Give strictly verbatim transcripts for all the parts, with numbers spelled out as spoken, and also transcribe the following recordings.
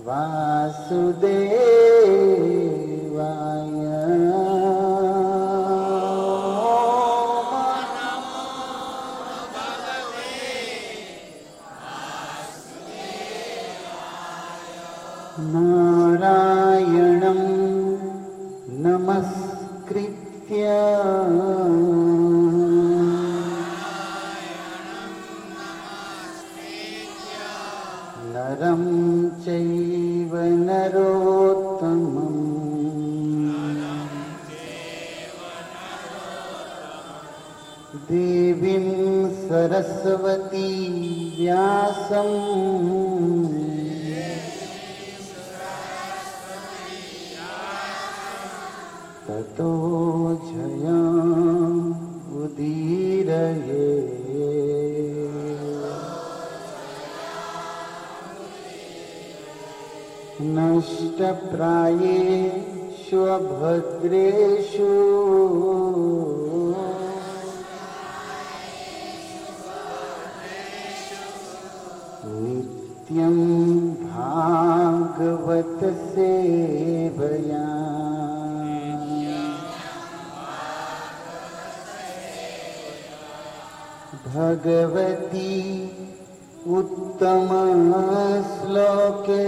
वासुदेवाय नारायणं नमस्कृत्य नरं चैव नरोत्तमं देवीं सरस्वती व्यासं ततो जयमुदीरये। नष्टप्रायेषु भद्रेषु नित्यं भागवत सेवया भगवती उत्तम श्लोके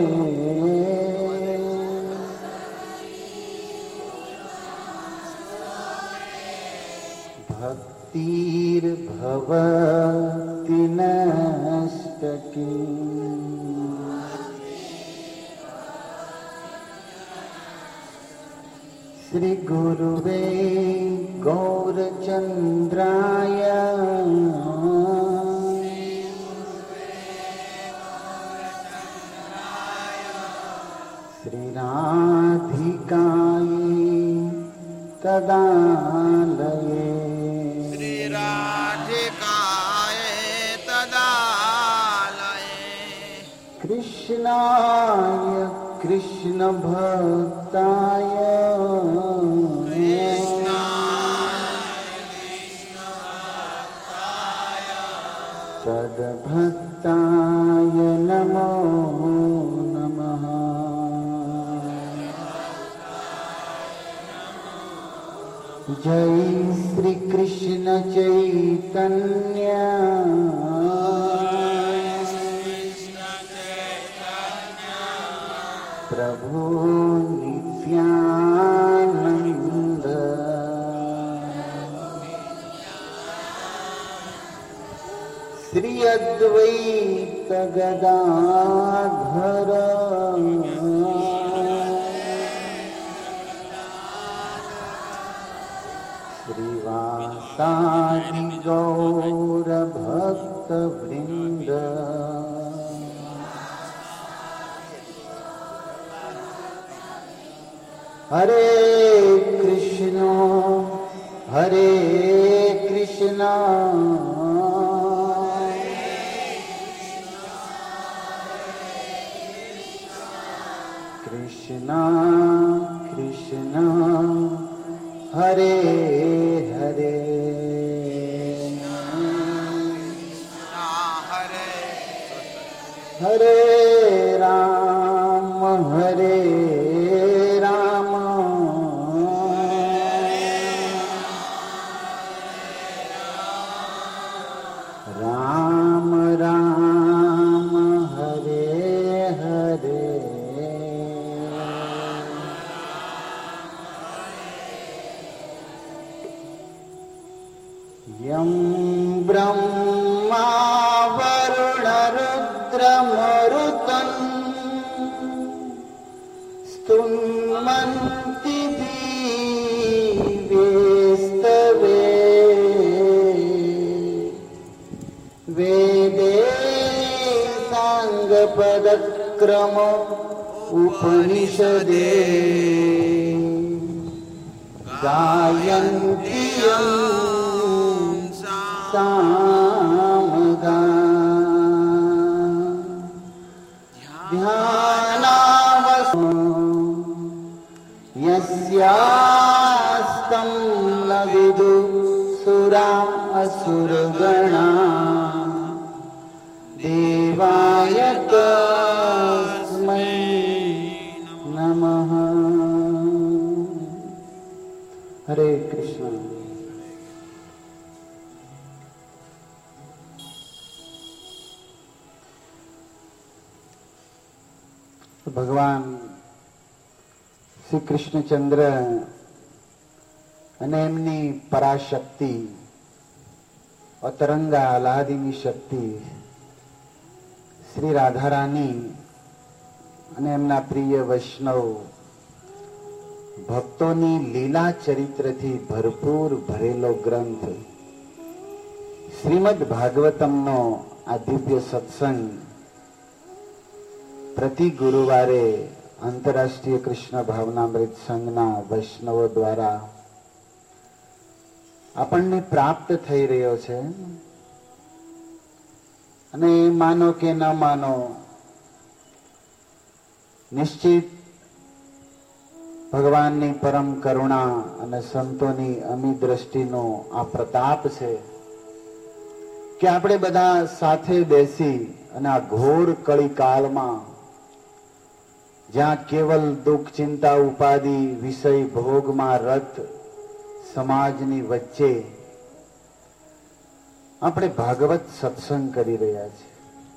भक्तिर्भवति नष्टके। श्री गुरुवे गौरचंद्राय श्री राधिकायै तदालये श्री राधिकाय तदालये कृष्णाय कृष्ण भक्ताय सद्भक्ताय नमो नमः। जय श्री कृष्ण चैतन्य प्रभु नित्यानंद श्री अद्वैत गदाधर श्रीवासादि गौर भक्त वृंद हरे कृष्ण हरे कृष्ण कृष्ण कृष्ण हरे हरे हरे राम हरे राम राम राम हरे हरे यं ब्रह्मा वरुण रुद्र मरुतन् स्तुन्वन्ति दिव्यैस्तवे वेदे साङ्गपदक्रम उपनिषदे गायन्ति यं सामगा ध्यानावसो यस्यास्तं न विदुसुरा असुरगणा देवाय तस्मै હરે કૃષ્ણ. ભગવાન શ્રી કૃષ્ણચંદ્ર અને એમની પરાશક્તિ અતરંગા આહ્લાદિની શક્તિ શ્રી રાધારાની અને એમના પ્રિય વૈષ્ણવ ભક્તોની લીલા ચરિત્રથી ભરપૂર ભરેલો ગ્રંથ શ્રીમદ ભાગવતમનો આ દિવ્ય સત્સંગ પ્રતિ ગુરુવારે આંતરરાષ્ટ્રીય કૃષ્ણ ભાવનામૃત સંઘના વૈષ્ણવો દ્વારા આપણને પ્રાપ્ત થઈ રહ્યો છે. અને માનો કે ન માનો, નિશ્ચિત ભગવાનની પરમ કરુણા અને સંતોની અમી દ્રષ્ટિનો આ પ્રતાપ છે કે આપણે બધા સાથે બેસી અને આ ઘોર કળી કાળમાં, જ્યાં કેવલ દુઃખ ચિંતા ઉપાધિ વિષય ભોગમાં રત સમાજની વચ્ચે આપણે ભાગવત સત્સંગ કરી રહ્યા છીએ.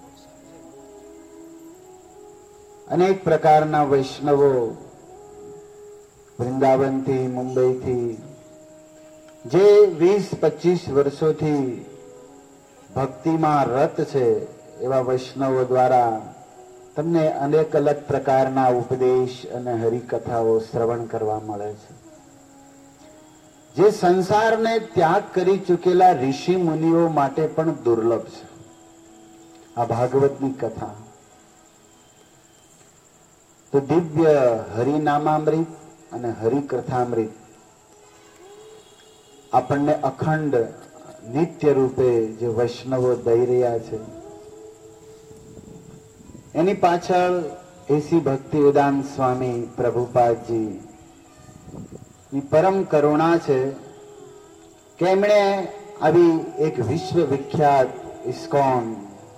અનેક પ્રકારના વૈષ્ણવો વૃંદાવનથી, મુંબઈથી, જે વીસ પચીસ વર્ષોથી ભક્તિમાં રત છે, એવા વૈષ્ણવો દ્વારા તમને અનેક અલગ પ્રકારના ઉપદેશ અને હરિકથાઓ શ્રવણ કરવા મળે છે, જે સંસારને ત્યાગ કરી ચૂકેલા ઋષિ મુનિઓ માટે પણ દુર્લભ છે. આ ભાગવતની કથા તો દિવ્ય હરિનામામૃત અને હરિકથામૃત આપણને અખંડ નિત્ય રૂપે જે વૈષ્ણવો દઈ રહ્યા છે, એની પાછળ એસી ભક્તિ વેદાંત સ્વામી પ્રભુપાદજી ની પરમ કરુણા છે કે એમણે આવી એક વિશ્વ વિખ્યાત ઇસ્કોન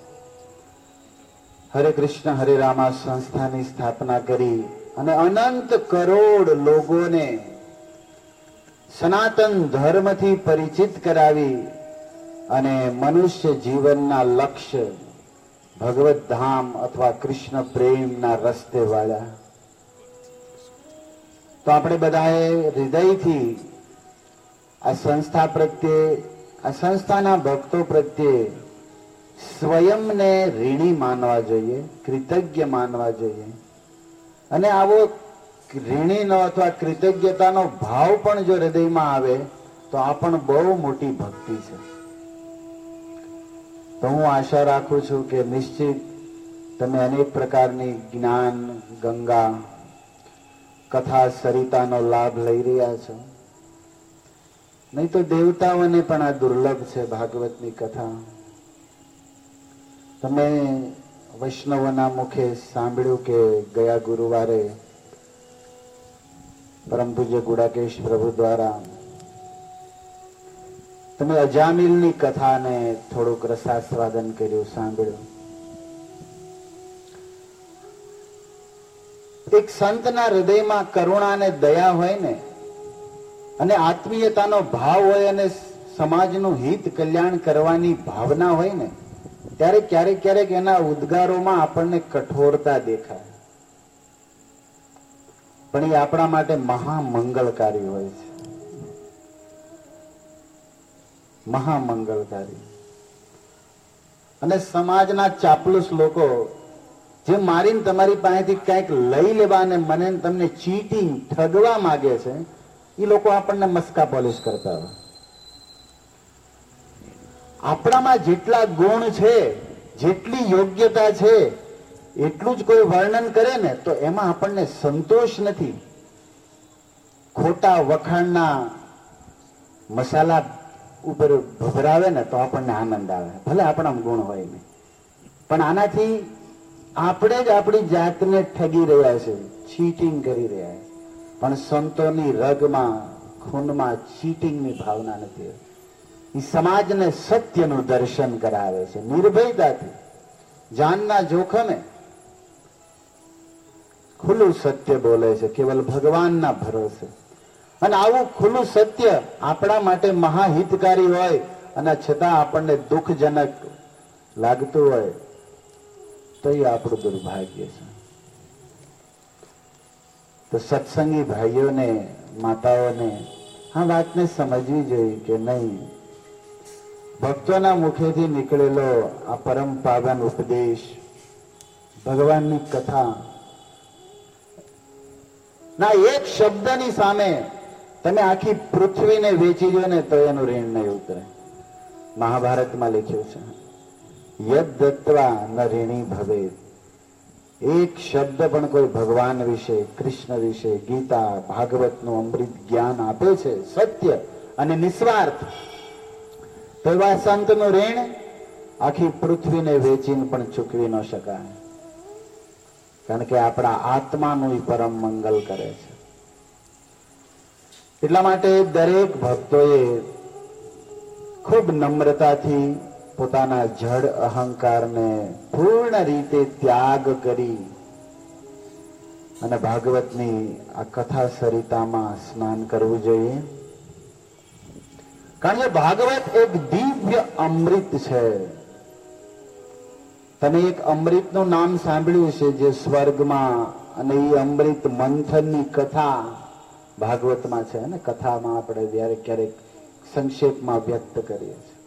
હરે કૃષ્ણ હરે રામા સંસ્થાની સ્થાપના કરી અને અનંત કરોડ લોકોને સનાતન ધર્મથી પરિચિત કરાવી અને મનુષ્ય જીવનના લક્ષ્ય ભગવત ધામ અથવા કૃષ્ણ પ્રેમના રસ્તે વાળ્યા. તો આપણે બધાએ હૃદયથી આ સંસ્થા પ્રત્યે, આ સંસ્થાના ભક્તો પ્રત્યે સ્વયંને ઋણી માનવા જોઈએ, કૃતજ્ઞ માનવા જોઈએ. અને આવો ઋણીનો અથવા કૃતજ્ઞતાનો ભાવ પણ જો હૃદયમાં આવે તો આ પણ બહુ મોટી ભક્તિ છે. તો હું આશા રાખું છું કે નિશ્ચિત તમે અનેક પ્રકારની જ્ઞાન ગંગા કથા સરિતાનો લાભ લઈ રહ્યા છો. નહીં તો દેવતાઓને પણ આ દુર્લભ છે ભાગવતની કથા. તમે વૈષ્ણવોના મુખે સાંભળ્યું કે ગયા ગુરુવારે પરમ પૂજ્ય ગુડાકેશ પ્રભુ દ્વારા તમે અજામિલની કથાને થોડુંક રસાસ્વાદન કર્યું, સાંભળ્યું. એક સંતના હૃદયમાં કરુણા અને દયા હોય ને, અને આત્મીયતાનો ભાવ હોય, અને સમાજનું હિત કલ્યાણ કરવાની ભાવના હોય ને, ત્યારે ક્યારેક ક્યારેક એના ઉદ્ગારોમાં આપણને કઠોરતા દેખાય, પણ એ આપણા માટે મહામંગલકારી હોય છે. મહામંગલકારી. અને સમાજના ચાપલુસ લોકો જે મારીને તમારી પાસેથી કંઈક લઈ લેવા અને મને તમને ચીટિંગ ઠગવા માંગે છે, એ લોકો આપણને મસ્કા પોલિશ કરતા હોય. આપણામાં જેટલા ગુણ છે, જેટલી યોગ્યતા છે, એટલું જ કોઈ વર્ણન કરે ને તો એમાં આપણને સંતોષ નથી. ખોટા વખાણના મસાલા ઉપર ભભરાવે ને તો આપણને આનંદ આવે, ભલે આપણા ગુણ હોય ને. પણ આનાથી આપણે જ આપણી જાતને ઠગી રહ્યા છે, ચીટિંગ કરી રહ્યા છે. પણ સંતોની રગમાં, ખૂનમાં ચીટિંગની ભાવના નથી. એ સમાજને સત્યનું દર્શન કરાવે છે, નિર્ભયતાથી, જાનના જોખમે ખુલ્લું સત્ય બોલે છે, કેવલ ભગવાનના ભરોસે. અને આવું ખુલ્લું સત્ય આપણા માટે મહાહિતકારી હોય અને છતાં આપણને દુઃખજનક લાગતું હોય તો એ આપણું દુર્ભાગ્ય છે. તો સત્સંગી ભાઈઓને, માતાઓને આ વાતને સમજવી જોઈએ કે નહીં, ભક્તોના મુખેથી નીકળેલો આ પરમ પાવન ઉપદેશ, ભગવાનની કથા ના એક શબ્દની સામે તમે આખી પૃથ્વીને વેચી દો ને તો એનું ઋણ નહીં ઉતરે. મહાભારતમાં લખ્યું છે, યદ દત્વા ન ઋણી ભવેત. એક શબ્દ પણ કોઈ ભગવાન વિશે, કૃષ્ણ વિશે, ગીતા, ભાગવતનું અમૃત જ્ઞાન આપે છે સત્ય અને નિસ્વાર્થ, તો એવા સંતનું ઋણ આખી પૃથ્વીને વેચીને પણ ચૂકવી ન શકાય. કારણ કે આપણા આત્માનું પરમ મંગલ કરે છે. એટલા માટે દરેક ભક્તોએ ખૂબ નમ્રતાથી પોતાના જડ અહંકારને પૂર્ણ રીતે ત્યાગ કરી અને ભાગવતની આ કથા સરિતામાં સ્નાન કરવું જોઈએ. કારણ કે ભાગવત એક દિવ્ય અમૃત છે. તમે એક અમૃતનું નામ સાંભળ્યું છે જે સ્વર્ગમાં, અને એ અમૃત મંથનની કથા ભાગવતમાં છે ને. કથામાં આપણે જ્યારે ક્યારેક સંક્ષેપમાં વ્યક્ત કરીએ છીએ.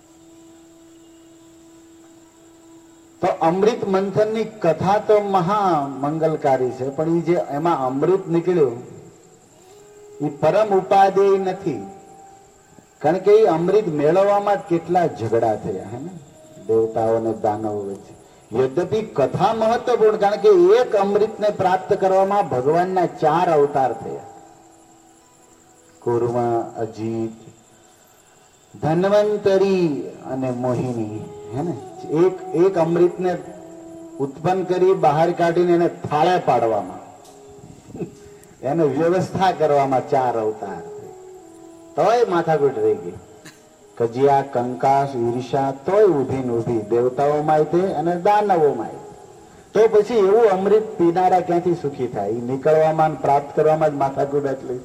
તો અમૃત મંથનની કથા તો મહા મંગલકારી છે, પણ એ જે એમાં અમૃત નીકળ્યું એ પરમ ઉપાદેય નથી. કારણ કે એ અમૃત મેળવવામાં કેટલા ઝઘડા થયા હે ને દેવતાઓ અને દાનવો વચ્ચે. યદ્યપિ કથા મહત્વપૂર્ણ, કારણ કે એક અમૃતને પ્રાપ્ત કરવામાં ભગવાનના ચાર અવતાર થયા. કુર્મ, અજીત, ધન્વંતરી અને મોહિની હે ને. એક એક અમૃતને ઉત્પન્ન કરી બહાર કાઢીને એને થાળે પાડવામાં, એને વ્યવસ્થા કરવામાં ચાર અવતાર. તોય માથાકૂટ રહી ગઈ. કજિયા, કંકાસ, ઈર્ષા તોય ઉભી ને ઉભી દેવતાઓમાં તે અને દાનવોમાં. તો પછી એવું અમૃત પીનારા ક્યાંથી સુખી થાય? એ નીકળવામાં પ્રાપ્ત કરવામાં જ માથાકૂટ એટલી.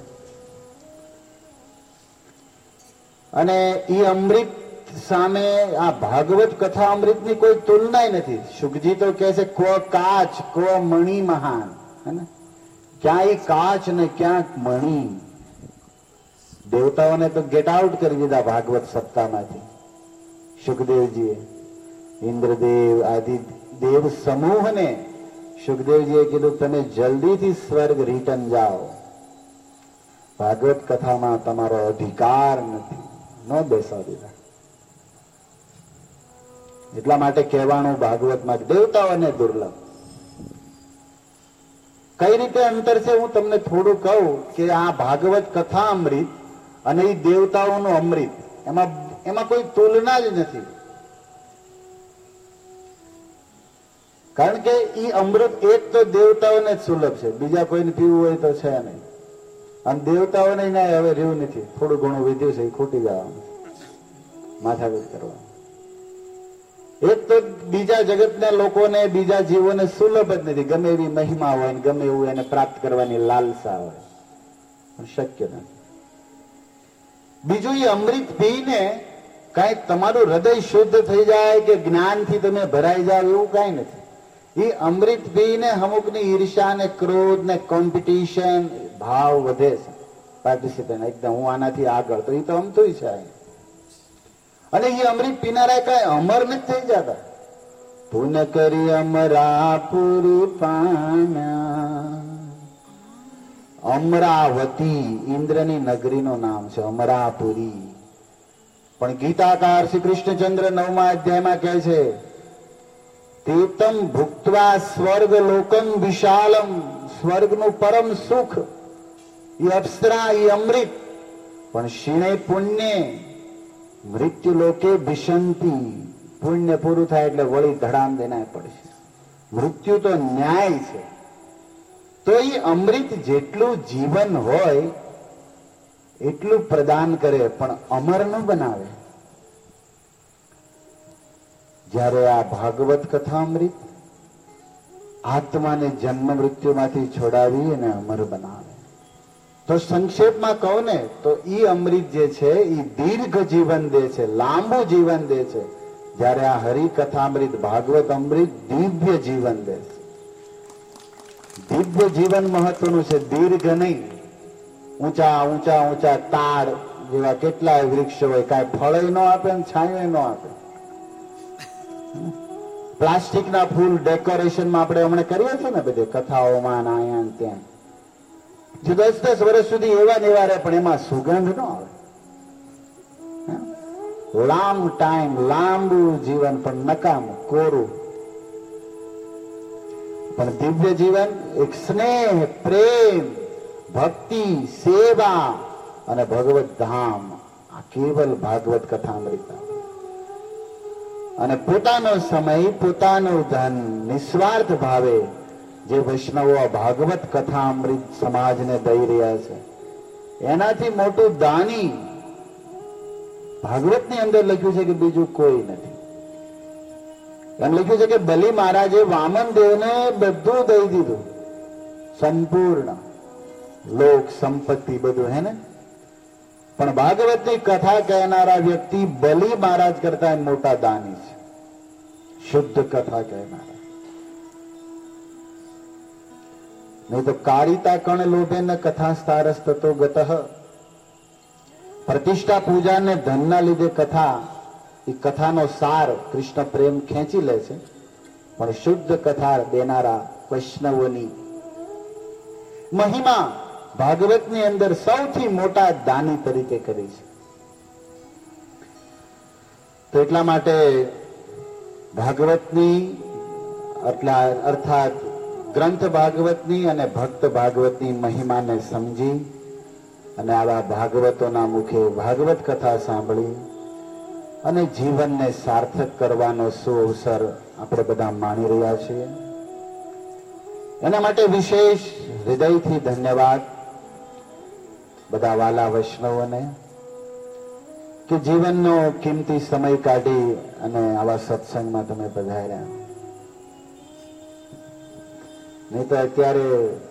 અને એ અમૃત સામે આ ભાગવત કથા અમૃતની કોઈ તુલના નથી. શુકજી તો કહે છે કો કાચ કો મણિ મહાન, હે ને. ક્યાંય કાચ ને ક્યાંક મણિ. દેવતાઓને તો ગેટ આઉટ કરી દીધા ભાગવત સપ્તાહમાંથી સુખદેવજીએ. ઇન્દ્રદેવ આદિ દેવ સમૂહને સુખદેવજીએ કીધું તમે જલ્દીથી સ્વર્ગ રિટર્ન જાઓ, ભાગવત કથામાં તમારો અધિકાર નથી. ન બેસવા દીધા. એટલા માટે કહેવાનું ભાગવતમાં દેવતાઓને દુર્લભ. કઈ રીતે અંતર છે હું તમને થોડું કહું કે આ ભાગવત કથા અમૃત અને એ દેવતાઓનું અમૃત, એમાં એમાં કોઈ તુલના જ નથી. કારણ કે એ અમૃત એક તો દેવતાઓને જ સુલભ છે, બીજા કોઈને પીવું હોય તો છે નહીં. અને દેવતાઓને ના હવે રહ્યું નથી, થોડું ઘણું વિધ્યું છે એ ખૂટી જવાનું, માથાકૂટ કરવાનું. એક તો બીજા જગતના લોકોને, બીજા જીવોને સુલભ જ નથી. ગમે એવી મહિમા હોય ને ગમે એવું એને પ્રાપ્ત કરવાની લાલસા હોય, પણ શક્ય નથી. બીજું એ અમૃત પીને કઈ તમારું હૃદય શુદ્ધ થઈ જાય કે જ્ઞાનથી તમે ભરાઈ જાવ એવું કઈ નથી. એ અમૃત પીને અમુકની ઈર્ષા ને ક્રોધ ને કોમ્પિટિશન ભાવ વધે છે. પાર્ટિસિપેન્ટ એકદમ હું આનાથી આગળ, તો એ તો અમતું છે. અને એ અમૃત પીનારા કઈ અમર નથી થઈ જતા. પુન કરી અમરાપુરી પામ્યા. અમરાવતી ઇન્દ્રની નગરીનું નામ છે, અમરાપુરી. પણ ગીતાકાર શ્રી કૃષ્ણચંદ્ર નવમા અધ્યાયમાં કહે છે તેતમ ભુક્ત્વા સ્વર્ગ લોકમ વિશાલમ. સ્વર્ગનું પરમ સુખ એ અપ્સરા, એ અમૃત. પણ ક્ષીણે પુણ્ય મૃત્યુ લોકે ભિષંતી. પુણ્ય પૂરું થાય એટલે વળી ધડામ દેના પડશે. મૃત્યુ તો ન્યાય છે. તો એ અમૃત જેટલું જીવન હોય એટલું પ્રદાન કરે, પણ અમર ન બનાવે. જ્યારે આ ભાગવત કથા અમૃત આત્માને જન્મ મૃત્યુમાંથી છોડાવી અને અમર બનાવે. તો સંક્ષેપમાં કહું ને તો ઈ અમૃત જે છે ઈ દીર્ઘ જીવન દે છે, લાંબુ જીવન દે છે. જ્યારે આ હરિકથામૃત ભાગવત અમૃત દિવ્ય જીવન દે છે. દિવ્ય જીવન મહત્વનું છે, દીર્ઘ નહીં. ઊંચા ઊંચા ઊંચા તાડ જેવા કેટલાય વૃક્ષ હોય, કાંઈ ફળ ન આપે ને છાંયો ન આપે. પ્લાસ્ટિકના ફૂલ ડેકોરેશનમાં આપણે હમણાં કરીએ છીએ ને બધે કથાઓમાં આયા ત્યાં, જો દસ દસ વર્ષ સુધી એવા ને એવા રહે પણ એમાં સુગંધ ન આવે. લાંબ ટાઈમ, લાંબુ જીવન પણ નકામું, કોરું. પણ દિવ્ય જીવન એક સ્નેહ, પ્રેમ, ભક્તિ, સેવા અને ભગવત ધામ, આ કેવલ ભાગવત કથામૃત. અને પોતાનો સમય, પોતાનું ધન નિસ્વાર્થ ભાવે જે વૈષ્ણવો ભાગવત કથામૃત સમાજને દઈ રહ્યા છે, એનાથી મોટું દાની ભાગવતની અંદર લખ્યું છે કે બીજું કોઈ નથી. એમ લખ્યું છે કે બલિ મહારાજે વામન દેવને બધું દઈ દીધું, સંપૂર્ણ લોક સંપત્તિ બધું, હે ને? પણ ભાગવતની કથા કહેનારા વ્યક્તિ બલિ મહારાજ કરતા મોટા દાની છે, શુદ્ધ કથા કહેનારા. નહીં તો કારિતા કણ લોભે ન કથા સ્થારસ તતો ગતઃ. પ્રતિષ્ઠા પૂજા ને ધનના લીધે કથા, એ કથાનો સાર કૃષ્ણ પ્રેમ ખેંચી લે છે. પણ શુદ્ધ કથા દેનારા વૈષ્ણવોની મહિમા ભાગવતની અંદર સૌથી મોટા દાની તરીકે કરી છે. તો એટલા માટે ભાગવતની એટલા અર્થાત ગ્રંથ ભાગવતની અને ભક્ત ભાગવતની મહિમાને સમજી અને આવા ભાગવતોના મુખે ભાગવત કથા સાંભળી અને જીવનને સાર્થક કરવાનો સુઅવસર આપણે બધા માણી રહ્યા છીએ. એના માટે વિશેષ હૃદયથી ધન્યવાદ બધા વાલા વૈષ્ણવોને કે જીવનનો કિંમતી સમય કાઢી અને આવા સત્સંગમાં તમે પધાર્યા. નહીં તો અત્યારે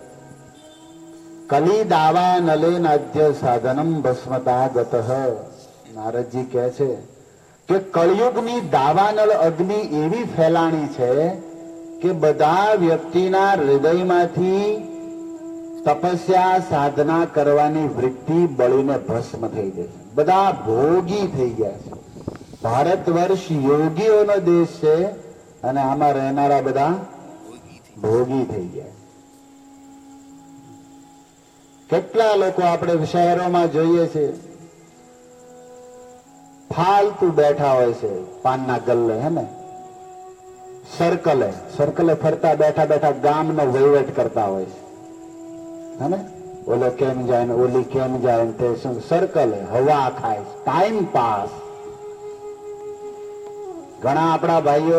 કલી દાવા નલે નાદ્ય સાધનમ ભસ્મતા ગતઃ. નારદજી કહે છે કે કળિયુગની દાવાનળ અગ્નિ એવી ફેલાણી છે કે બધા વ્યક્તિના હૃદયમાંથી તપસ્યા સાધના કરવાની વૃત્તિ બળીને ભસ્મ થઈ ગઈ છે. બધા ભોગી થઈ ગયા છે. ભારત વર્ષ યોગીઓનો દેશ છે અને આમાં રહેનારા બધા ભોગી થઈ ગયા. કેટલા લોકો આપણે શહેરોમાં જોઈએ છે ફાલતુ બેઠા હોય છે, પાનના ગલ્લે, હે ને, સર્કલે સર્કલે ફરતા બેઠા બેઠા ગામનો વહીવટ કરતા હોય છે, હે ને? ઓલો કેમ જાય ને ઓલી કેમ જાય ને તે શું સર્કલે હવા ખાય, ટાઈમ પાસ. ઘણા આપણા ભાઈઓ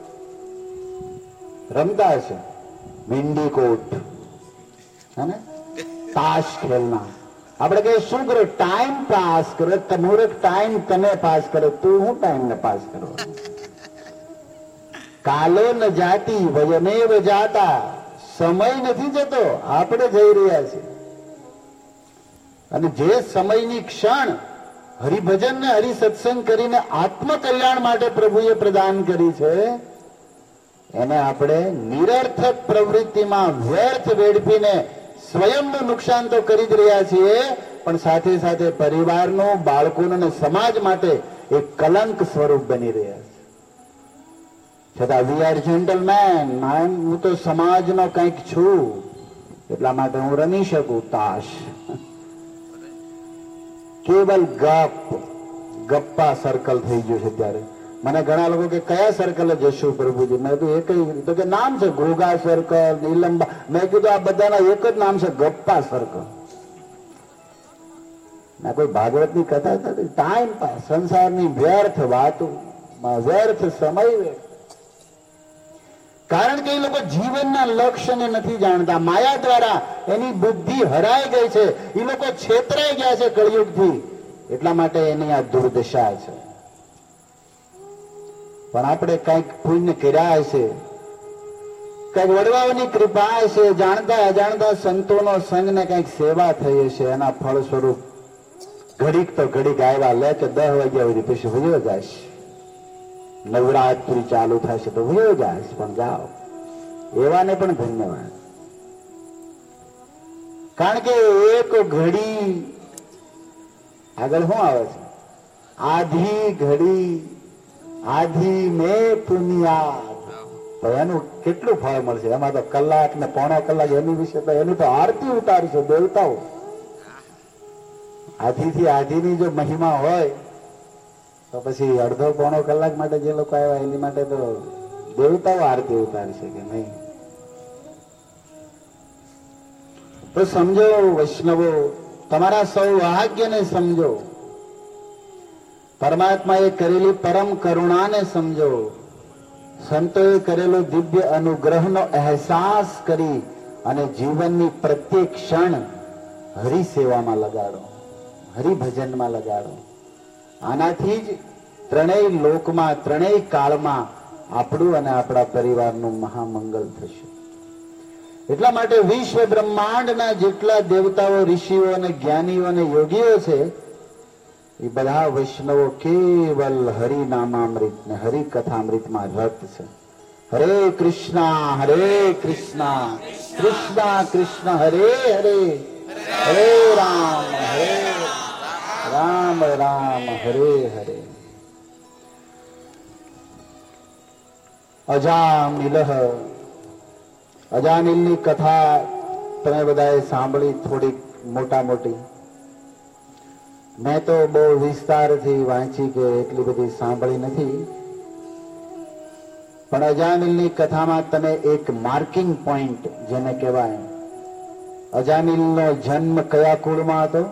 રમતા છે મિંડી કોટ, હે ને, તાશ ખેલના. આપણે કહીએ શું કરો? ટાઈમ પાસ કરો. તમારો ટાઈમ તમે પાસ કરો, તું હું ટાઈમ ને પાસ કરો? કાલો ન જાતી વયમેવ જાતા. સમય નથી જતો, આપણે જઈ રહ્યા છીએ. અને જે સમયની ક્ષણ હરિભજન ને હરિસત્સંગ કરીને આત્મકલ્યાણ માટે પ્રભુએ પ્રદાન કરી છે, એને આપણે નિરર્થક પ્રવૃત્તિમાં વ્યર્થ વેડફીને સ્વયંનું નુકસાન તો કરી જ રહ્યા છીએ, પણ સાથે સાથે પરિવારનું, બાળકોનું અને સમાજ માટે એક કલંક સ્વરૂપ બની રહ્યા છે. છતાં વી આર જેન્ટલમેન. હું તો સમાજનો કંઈક છું, એટલા માટે હું રમી શકું તાશ. કેવલ ગપ ગપ્પા સર્કલ થઈ ગયું છે. ત્યારે મને ઘણા લોકો કે કયા સર્કલ જશું પ્રભુજી? મેં કીધું એક તો કે નામ છે ઘોઘા સર્કલ, નીલંબા. મેં કીધું આ બધાના એક જ નામ છે, ગપ્પા સર્કલ. ના કોઈ ભાગવતની કથા નથી, ટાઈમ પાસ, સંસારની વ્યર્થ વાતો, વ્યર્થ સમય. કારણ કે એ લોકો જીવનના લક્ષ્યને નથી જાણતા. માયા દ્વારા એની બુદ્ધિ હરાઈ ગઈ છે. એ લોકો છેતરાઈ ગયા છે કળિયુગથી, એટલા માટે એની આ દુર્દશા છે. પણ આપણે કંઈક પુણ્ય કર્યા હશે કઈક વડવાઓની કૃપા છે, જાણતા અજાણતા સંતોનો સંગ ને કઈક સેવા થઈ હશે, એના ફળ સ્વરૂપ ઘડીક તો ઘડીક આવ્યા લે કે દસ વાગ્યા સુધી પછી વયો જાય, નવરાત્રી ચાલુ થશે તો વયો જાય, પણ જાઓ એવાને પણ ધન્યવાદ. કારણ કે એક ઘડી આગળ શું આવે છે, આધી ઘડી આધી મેં પુનિયા, તો એનું કેટલું ફળ મળશે. એમાં તો કલાક ને પોણો કલાક એની વિશે તો એની તો આરતી ઉતારશે દેવતાઓ. આધી થી આધી ની જો મહિમા હોય તો પછી અડધો પોણો કલાક માટે જે લોકો આવ્યા એની માટે તો દેવતાઓ આરતી ઉતારશે કે નહીં. તો સમજો વૈષ્ણવો, તમારા સૌભાગ્યને સમજો, પરમાત્માએ કરેલી પરમ કરુણાને સમજો, સંતોએ કરેલો દિવ્ય અનુગ્રહનો અહેસાસ કરી અને જીવનની પ્રત્યેક ક્ષણ હરિસેવામાં લગાડો, હરિભજનમાં લગાડો. આનાથી જ ત્રણેય લોકમાં ત્રણેય કાળમાં આપણું અને આપણા પરિવારનું મહામંગલ થશે. એટલા માટે વિશ્વ બ્રહ્માંડના જેટલા દેવતાઓ, ઋષિઓ અને જ્ઞાનીઓ અને યોગીઓ છે એ બધા વૈષ્ણવો કેવલ હરિનામામૃત ને હરિકથામૃતમાં રત છે. હરે કૃષ્ણ હરે કૃષ્ણ કૃષ્ણ કૃષ્ણ હરે હરે, હરે રામ હરે રામ રામ હરે હરે. અજામિલ, અજામિલની કથા તમે બધાએ સાંભળી, થોડીક મોટા મોટી. મેં તો બહુ વિસ્તારથી વાંચી કે એટલી બધી સાંભળી નથી, પણ અજામિલની કથામાં તમે એક માર્કિંગ પોઈન્ટ જેને કહેવાય, અજામિલનો જન્મ કયા કુળમાં હતો?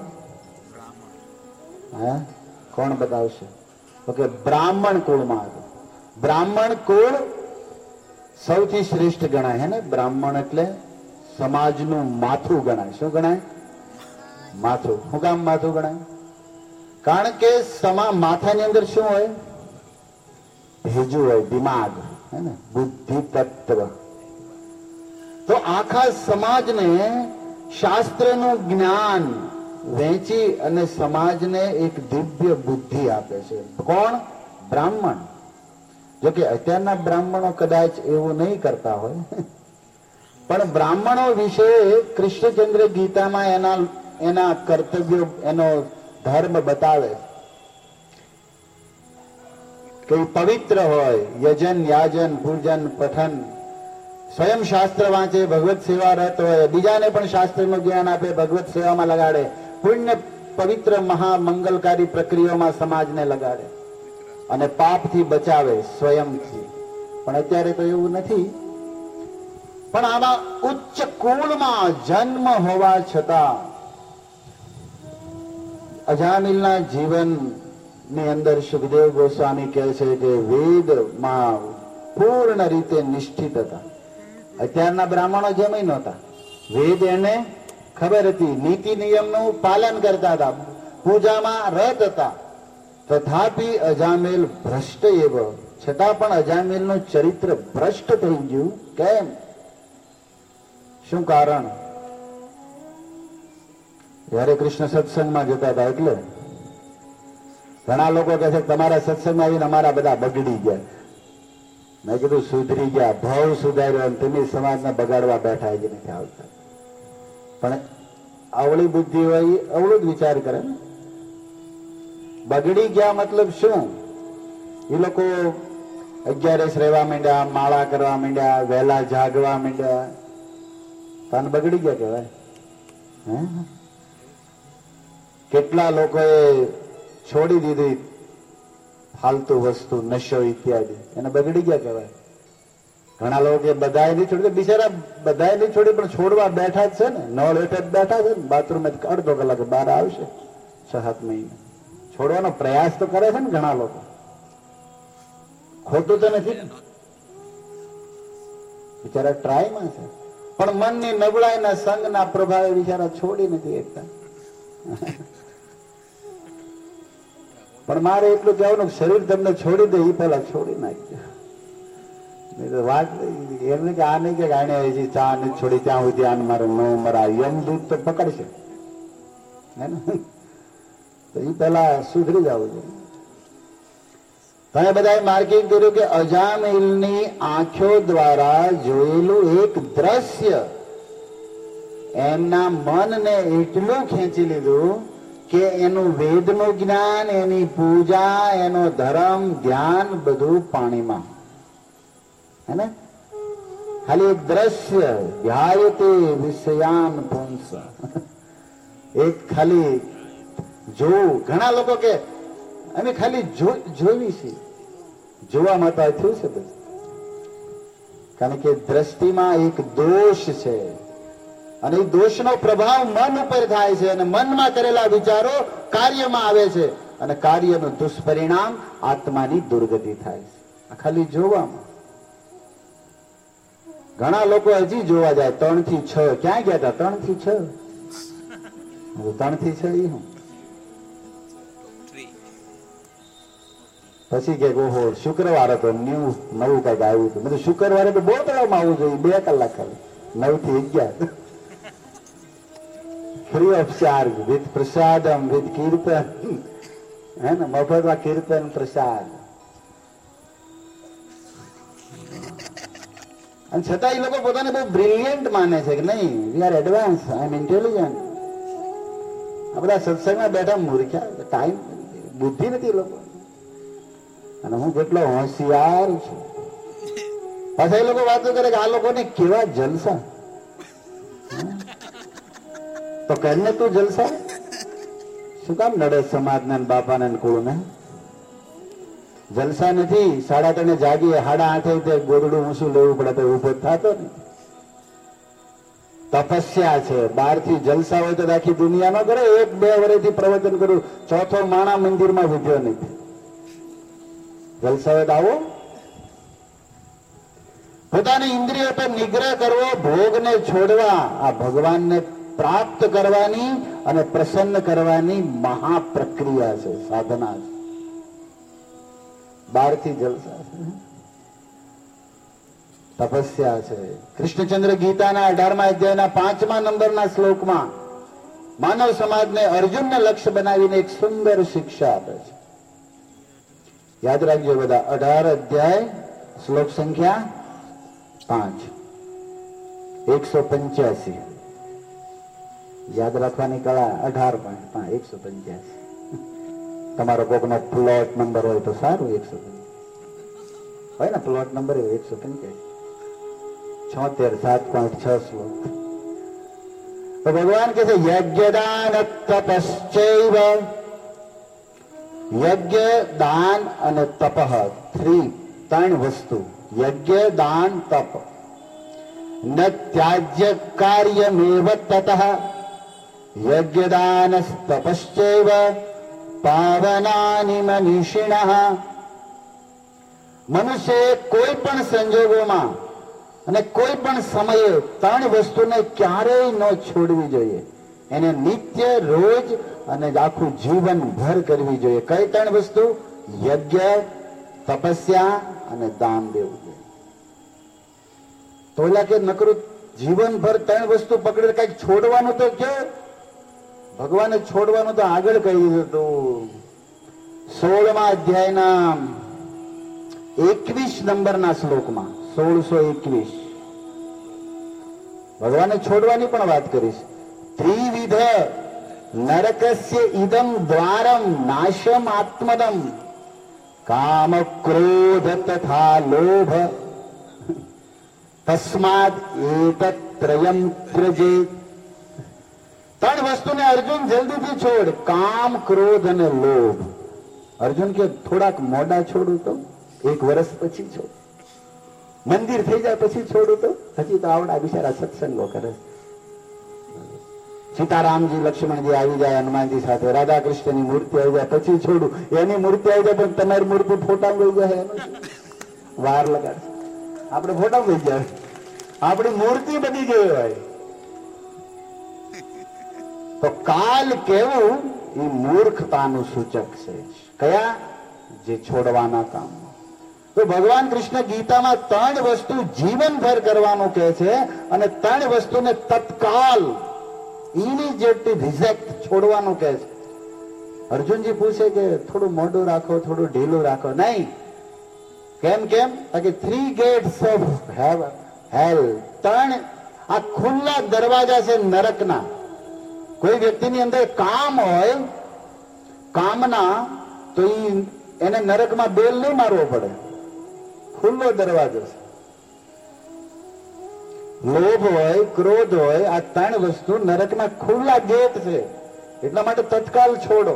હે, કોણ બતાવશે? ઓકે, બ્રાહ્મણ કુળમાં હતો. બ્રાહ્મણ કુળ સૌથી શ્રેષ્ઠ ગણાય હે ને. બ્રાહ્મણ એટલે સમાજનું માથું ગણાય. શું ગણાય? માથું. શું કામ માથું ગણાય? કારણ કે સમા માથાની અંદર શું હોય? ભેજું હોય, દિમાગ હે ને, બુદ્ધિ તત્વ. તો આખા સમાજને શાસ્ત્રનું જ્ઞાન વહેંચી અને સમાજને એક દિવ્ય બુદ્ધિ આપે છે. કોણ? બ્રાહ્મણ. જો કે અત્યારના બ્રાહ્મણો કદાચ એવું નહીં કરતા હોય, પણ બ્રાહ્મણો વિશે કૃષ્ણચંદ્ર ગીતામાં એના એના કર્તવ્યો, એનો ધર્મ બતાવે કે પવિત્ર હોય, યજન યાજન પૂજન પઠન, સ્વયં શાસ્ત્ર વાંચે, ભગવત સેવા રત હોય, બીજાને પણ શાસ્ત્રનું જ્ઞાન આપે, ભગવત સેવામાં લગાડે, પુણ્ય પવિત્ર મહામંગલકારી પ્રક્રિયામાં સમાજને લગાડે અને પાપથી બચાવે સ્વયંથી. પણ અત્યારે તો એવું નથી. પણ આમાં ઉચ્ચ કુળમાં જન્મ હોવા છતાં અજામિલના જીવનની અંદર સુખદેવ ગોસ્વામી કહે છે કે વેદમાં પૂર્ણ રીતે નિષ્ઠિત હતા. અત્યારના બ્રાહ્મણો જેમ નહોતા. વેદ એને ખબર હતી, નીતિ નિયમનું પાલન કરતા હતા, પૂજામાં રત હતા. તથાપી અજામિલ ભ્રષ્ટ એવ, છતાં પણ અજામિલનું ચરિત્ર ભ્રષ્ટ થઈ ગયું. કેમ? શું કારણ? જયારે કૃષ્ણ સત્સંગમાં જતા હતા એટલે ઘણા લોકો કહે છે તમારા સત્સંગમાં આવીને અમારા બધા બગડી ગયા. મેં કીધું સુધરી ગયા, ભાવ સુધાર્યો અને તમે સમાજને બગાડવા બેઠા જ નથી આવતા. પણ અવળી બુદ્ધિ હોય અવળું જ વિચાર કરે ને. બગડી ગયા મતલબ શું? એ લોકો અગિયારસ રહેવા માંડ્યા, માળા કરવા માંડ્યા, વહેલા જાગવા માંડ્યા, તને બગડી ગયા કહેવાય. હે, કેટલા લોકોએ છોડી દીધી ફાલતુ વસ્તુ, નશો ઇત્યાદિ, એને બગડી ગયા કહેવાય. ઘણા લોકો કે બધાએ નહીં છોડી, બિચારા બધાએ નહીં છોડી પણ છોડવા બેઠા જ છે ને, નળ હેઠળ જ બેઠા છે ને, બાથરૂમ અડધો કલાકે બહાર આવશે છ સાત મહિને. છોડવાનો પ્રયાસ તો કરે છે ને ઘણા લોકો. ખોટું તો નથી, બિચારા ટ્રાયમાં છે, પણ મનની નબળાઈના સંગના પ્રભાવે બિચારા છોડી નથી એકતા. પણ મારે એટલું કહેવાનું, શરીર તમને છોડી દે એ પહેલા છોડી નાખજો. વાત એમને કે આ નહીં કે આને હજી ચા નથી છોડી ત્યાં સુધી આને મારે ન મરાય યમદૂત તો પકડશે હે ને, તો એ પેલા સુધરી જવું છે. તમે બધાએ માર્કિંગ કર્યું કે અજામિલની આંખો દ્વારા જોયેલું એક દ્રશ્ય એમના મનને એટલું ખેંચી લીધું કે એનું વેદનું જ્ઞાન, એની પૂજા, એનો ધર્મ, ધ્યાન બધું પાણીમાં. હે ને, ખાલી એક દ્રશ્ય ધ્યાયતે વિષયાન પુંસ, એક ખાલી જોવું. ઘણા લોકો કે અમે ખાલી જોવી છે, જોવામાં તો થયું છે બધું, કારણ કે દ્રષ્ટિમાં એક દોષ છે અને એ દોષનો પ્રભાવ મન ઉપર થાય છે અને મનમાં કરેલા વિચારો કાર્યમાં આવે છે અને કાર્યનું દુષ્પરિણામ આત્માની દુર્ગતિ થાય છે. આ ખાલી જોવામાં. ઘણા લોકો હજી જોવા જાય ત્રણ થી છ. ક્યાં ગયા હતા? ત્રણ થી છ. ત્રણ થી છ એ હું પછી કે ઓહો શુક્રવારે તો ન્યૂ નવું કઈક આવ્યું હતું. બધું શુક્રવારે તો બહુ તળાવમાં આવવું જોઈએ, બે કલાક ખાલી, નવ થી અગિયાર, free of charge, with prasadam, with kirtan, હે ને, મફતમાં કીર્તન પ્રસાદ. અને છતાં એ લોકો પોતાને બહુ બ્રિલિયન્ટ માને છે કે નહીં, we are advance, I am intelligent. આ બધા સત્સંગમાં બેઠા મૂર્ખ્યા, ટાઈમ બુદ્ધિ નથી લોકો, અને હું કેટલો હોશિયાર છું. પાછા એ લોકો વાતો કરે કે આ લોકોને કેવા જલસા. તો કરીને તું જલસા શું કામ નડે સમાજને બાપાને કુળને? જલસા નથી. સાડા ત્રણે જાગીએ, સાડા આઠે ગોદડું ઊંચું લેવું પડે તો ઉભો થતો ને. તપસ્યા છે. બહાર થી જલસા હોય તો આખી દુનિયા નો કરે. એક બે વર્ષથી પ્રવચન કરું, ચોથો માણા મંદિરમાં વિધ્યો નથી. જલસા હોય તો આવો. પોતાની ઇન્દ્રિયો પર નિગ્રહ કરવો, ભોગને છોડવા, આ ભગવાનને પ્રાપ્ત કરવાની અને પ્રસન્ન કરવાની મહાપ્રક્રિયા છે, સાધના છે. બહારથી જલસા છે, તપસ્યા છે. કૃષ્ણચંદ્ર ગીતાના અઢારમા અધ્યાયના પાંચમા નંબરના શ્લોકમાં માનવ સમાજને અર્જુનને લક્ષ્ય બનાવીને એક સુંદર શિક્ષા આપે છે. યાદ રાખજો બધા, અઢાર અધ્યાય શ્લોક સંખ્યા પાંચ, એકસો પંચ્યાસી. યાદ રાખવાની કળા. અઢાર પોઈન્ટ પાંચ, એકસો પંચ્યાસી. તમારો કોકનો પ્લોટ નંબર હોય તો સારું. એકસો હોય ને પ્લોટ નંબર એકસો પંચ્યાસી, છોતેર, સાત પોઈન્ટ છ શ્લોક. તો ભગવાન કહે છે યજ્ઞદાન તપશ્ચૈવ. યજ્ઞ, દાન અને તપઃ, થ્રી, ત્રણ વસ્તુ. યજ્ઞ, દાન, તપ. ન ત્યાજ્ય કાર્યમેવ તતઃ યજ્ઞદાન તપશ્ચૈવ પાવનાનિ મનીષિણઃ. મનુષ્ય કોઈ પણ સંજોગોમાં અને કોઈ પણ સમયે ત્રણ વસ્તુને ક્યારેય ન છોડવી જોઈએ. એને નિત્ય, રોજ અને આખું જીવન ભર કરવી જોઈએ. કઈ ત્રણ વસ્તુ? યજ્ઞ, તપસ્યા અને દાન દેવું જોઈએ. તો ઓલા કે નકરું જીવનભર ત્રણ વસ્તુ પકડી કઈક છોડવાનું તો કે ભગવાને છોડવાનું તો આગળ કહી દીધું હતું. સોળમા અધ્યાયના એકવીસ નંબરના શ્લોકમાં, સોળસો એકવીસ, ભગવાને છોડવાની પણ વાત કરીશ. ત્રિવિધ નરકસ્ય ઇદમ દ્વારમ નાશમ આત્મદમ કામ ક્રોધ તથા લોભ તસ્માદ એતત ત્રયમ ત્યજેત. ત્રણ વસ્તુને અર્જુન જલ્દીથી છોડ. કામ, ક્રોધ અને લોભ. અર્જુન કે થોડાક મોડા છોડું તો? એક વર્ષ પછી છોડ. મંદિર થઈ જાય પછી છોડું તો? હજી તો આવડા બિચારા સત્સંગો કરે. સીતારામજી, લક્ષ્મણજી આવી જાય હનુમાનજી સાથે, રાધા કૃષ્ણની મૂર્તિ આવી જાય પછી છોડું. એની મૂર્તિ આવી જાય પણ તમારી મૂર્તિ ફોટા લઈ જાય, વાર લગાડશે. આપણે ફોટા લઈ જાય, આપણી મૂર્તિ બની ગઈ હોય તો કાલ કેવું એ મૂર્ખતાનું સૂચક છે. કયા? જે છોડવાના કામ. તો તો ભગવાન કૃષ્ણ ગીતામાં ત્રણ વસ્તુ જીવનભર કરવાનું કહે છે અને ત્રણ વસ્તુને તત્કાલ ઇમિડિયેટલી રિજેક્ટ છોડવાનું કહે છે. અર્જુનજી પૂછે કે થોડું મોઢું રાખો, થોડું ઢીલું રાખો. નહીં. કેમ કેમ કે થ્રી ગેટ્સ ઓફ હેલ, ત્રણ આ ખુલ્લા દરવાજા છે નરકના. કોઈ વ્યક્તિની અંદર કામ હોય, કામના, તો એને નરકમાં બેલ નહીં મારવો પડે, ખુલ્લો દરવાજો છે. લોભ હોય, ક્રોધ હોય, આ ત્રણ વસ્તુ નરકના ખુલ્લા ગેટ છે. એટલા માટે તત્કાલ છોડો.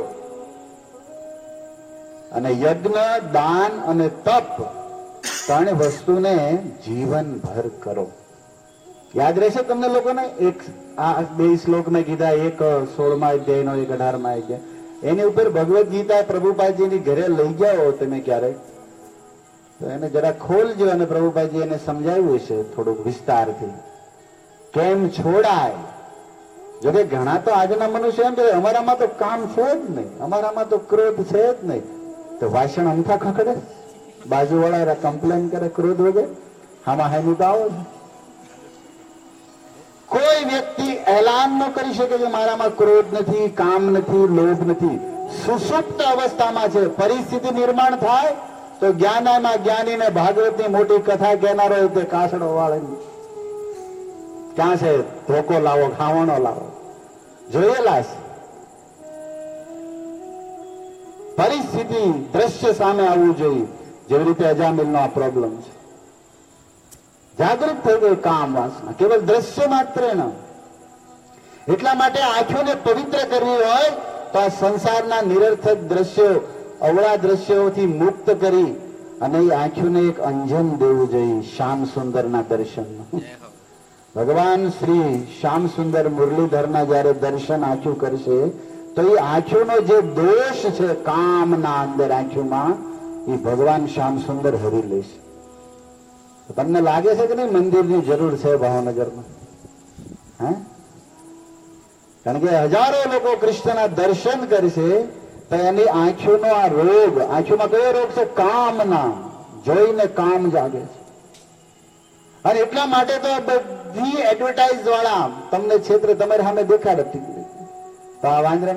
અને યજ્ઞ, દાન અને તપ ત્રણ વસ્તુને જીવનભર કરો. યાદ રહેશે તમને લોકોને? એક આ બે શ્લોક મેં કીધા, એક સોળમા અધ્યાયનો, એક અઢારમા અધ્યાય. એની ઉપર ભગવદ્ ગીતા પ્રભુપાદજીની ઘરે લઈ જાઓ તમે ક્યારેક, તો એને જરા ખોલજો અને પ્રભુપાદજી એને સમજાવ્યું છે થોડુંક વિસ્તારથી કેમ છોડાય. જોકે ઘણા તો આજના મનુષ્ય એમ કે અમારામાં તો કામ છે જ નહીં, અમારામાં તો ક્રોધ છે જ નહીં. તો વાસણ અમથા ખખડે, બાજુવાળા કમ્પ્લેન કરે ક્રોધ વગર, હામાં હામી તો આવો. કોઈ વ્યક્તિ એલાન ન કરી શકે કે મારામાં ક્રોધ નથી, કામ નથી, લોભ નથી. સુષુપ્ત અવસ્થામાં છે. પરિસ્થિતિ નિર્માણ થાય તો જ્ઞાનામાં જ્ઞાનીને ભાગવતની મોટી કથા કહેનારો તે કાસડો વાળે ક્યાં છે? ધોકો લાવો, ખાવણો લાવો, જોયેલા છે. પરિસ્થિતિ, દ્રશ્ય સામે આવવું જોઈએ. જેવી રીતે અજામિલનો આ પ્રોબ્લેમ છે. જાગૃત થઈ ગઈ કામ વાસના, કેવલ દ્રશ્ય માત્ર ન. એટલા માટે આંખોને પવિત્ર કરવી હોય તો આ સંસારના નિરર્થક દ્રશ્યો, અવળા દ્રશ્યોથી મુક્ત કરી અને એ આંખોને એક અંજન દેવું જોઈએ શ્યામ સુંદરના દર્શન. ભગવાન શ્રી શ્યામ સુંદર મુરલીધરના જયારે દર્શન આંખું કરશે તો એ આંખોનો જે દોષ છે કામના અંદર આંખોમાં, એ ભગવાન શ્યામ સુંદર હરી લેશે. તમને લાગે છે કે નહીં મંદિરની જરૂર છે ભાવનગરમાં? હે? કારણ કે હજારો લોકો કૃષ્ણના દર્શન કરશે તો એની આંખોનો આ રોગ, આંખોમાં કયો રોગ છે? કામના. જોઈને કામ જાગે છે. અને એટલા માટે તો બધી એડવર્ટાઇઝ વાળા તમને ક્ષેત્ર તમારી સામે દેખાડે. તો આ વાંદરા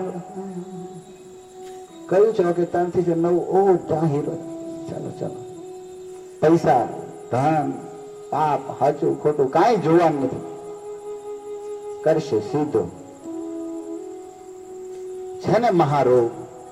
કયું છે કે ત્રણથી છે નવું, ઓહ ક્યાં હીરો, ચાલો ચાલો. પૈસા, ધન, પાપ, સાચું ખોટું કાંઈ જોવાનું નથી, કરશે સીધો. છે ને મહારોગ.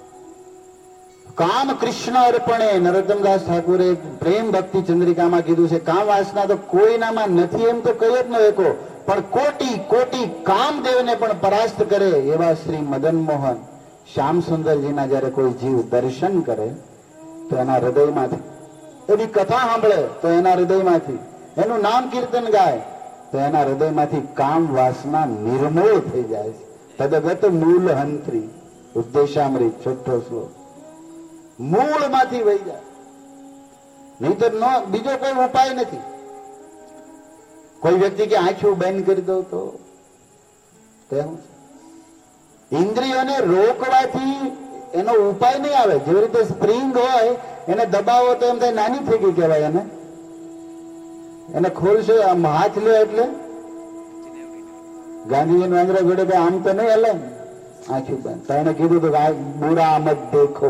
કામ કૃષ્ણ અર્પણે, નરોત્તમદાસ ઠાકુરે પ્રેમ ભક્તિ ચંદ્રિકામાં કીધું છે, કામ વાસના તો કોઈનામાં નથી એમ તો કહી જ ન શકો, પણ કોટી કોટી કામદેવને પણ પરાસ્ત કરે એવા શ્રી મદન મોહન શ્યામ સુંદરજીના જયારે કોઈ જીવ દર્શન કરે તો એના હૃદયમાંથી, એની કથા સાંભળે તો એના હૃદયમાંથી, એનું નામ કીર્તન ગાય તો એના હૃદયમાંથી કામ વાસના નિર્મૂળ થઈ જાય છે. તદગત મૂળ હંત્રી, ઉદ્દેશામૃત છઠ્ઠો શ્લોક. મૂળમાંથી વહી જાય. નહીં તો બીજો કોઈ ઉપાય નથી. કોઈ વ્યક્તિ કે આંખો બંધ કરી દો તો શું? ઇન્દ્રિયોને રોકવાથી એનો ઉપાય નહીં આવે. જેવી રીતે સ્પ્રિંગ હોય એને દબાવો તો એમ થાય નાની થઈ ગઈ કહેવાય. એને એને ખોલશો, આમ હાથ લ્યો એટલે ગાંધીજી આંદ્રા જોડે કે આમ તો નહીં હલે, આંખું બંધ. તો એને કીધું તો બુરા મત દેખો.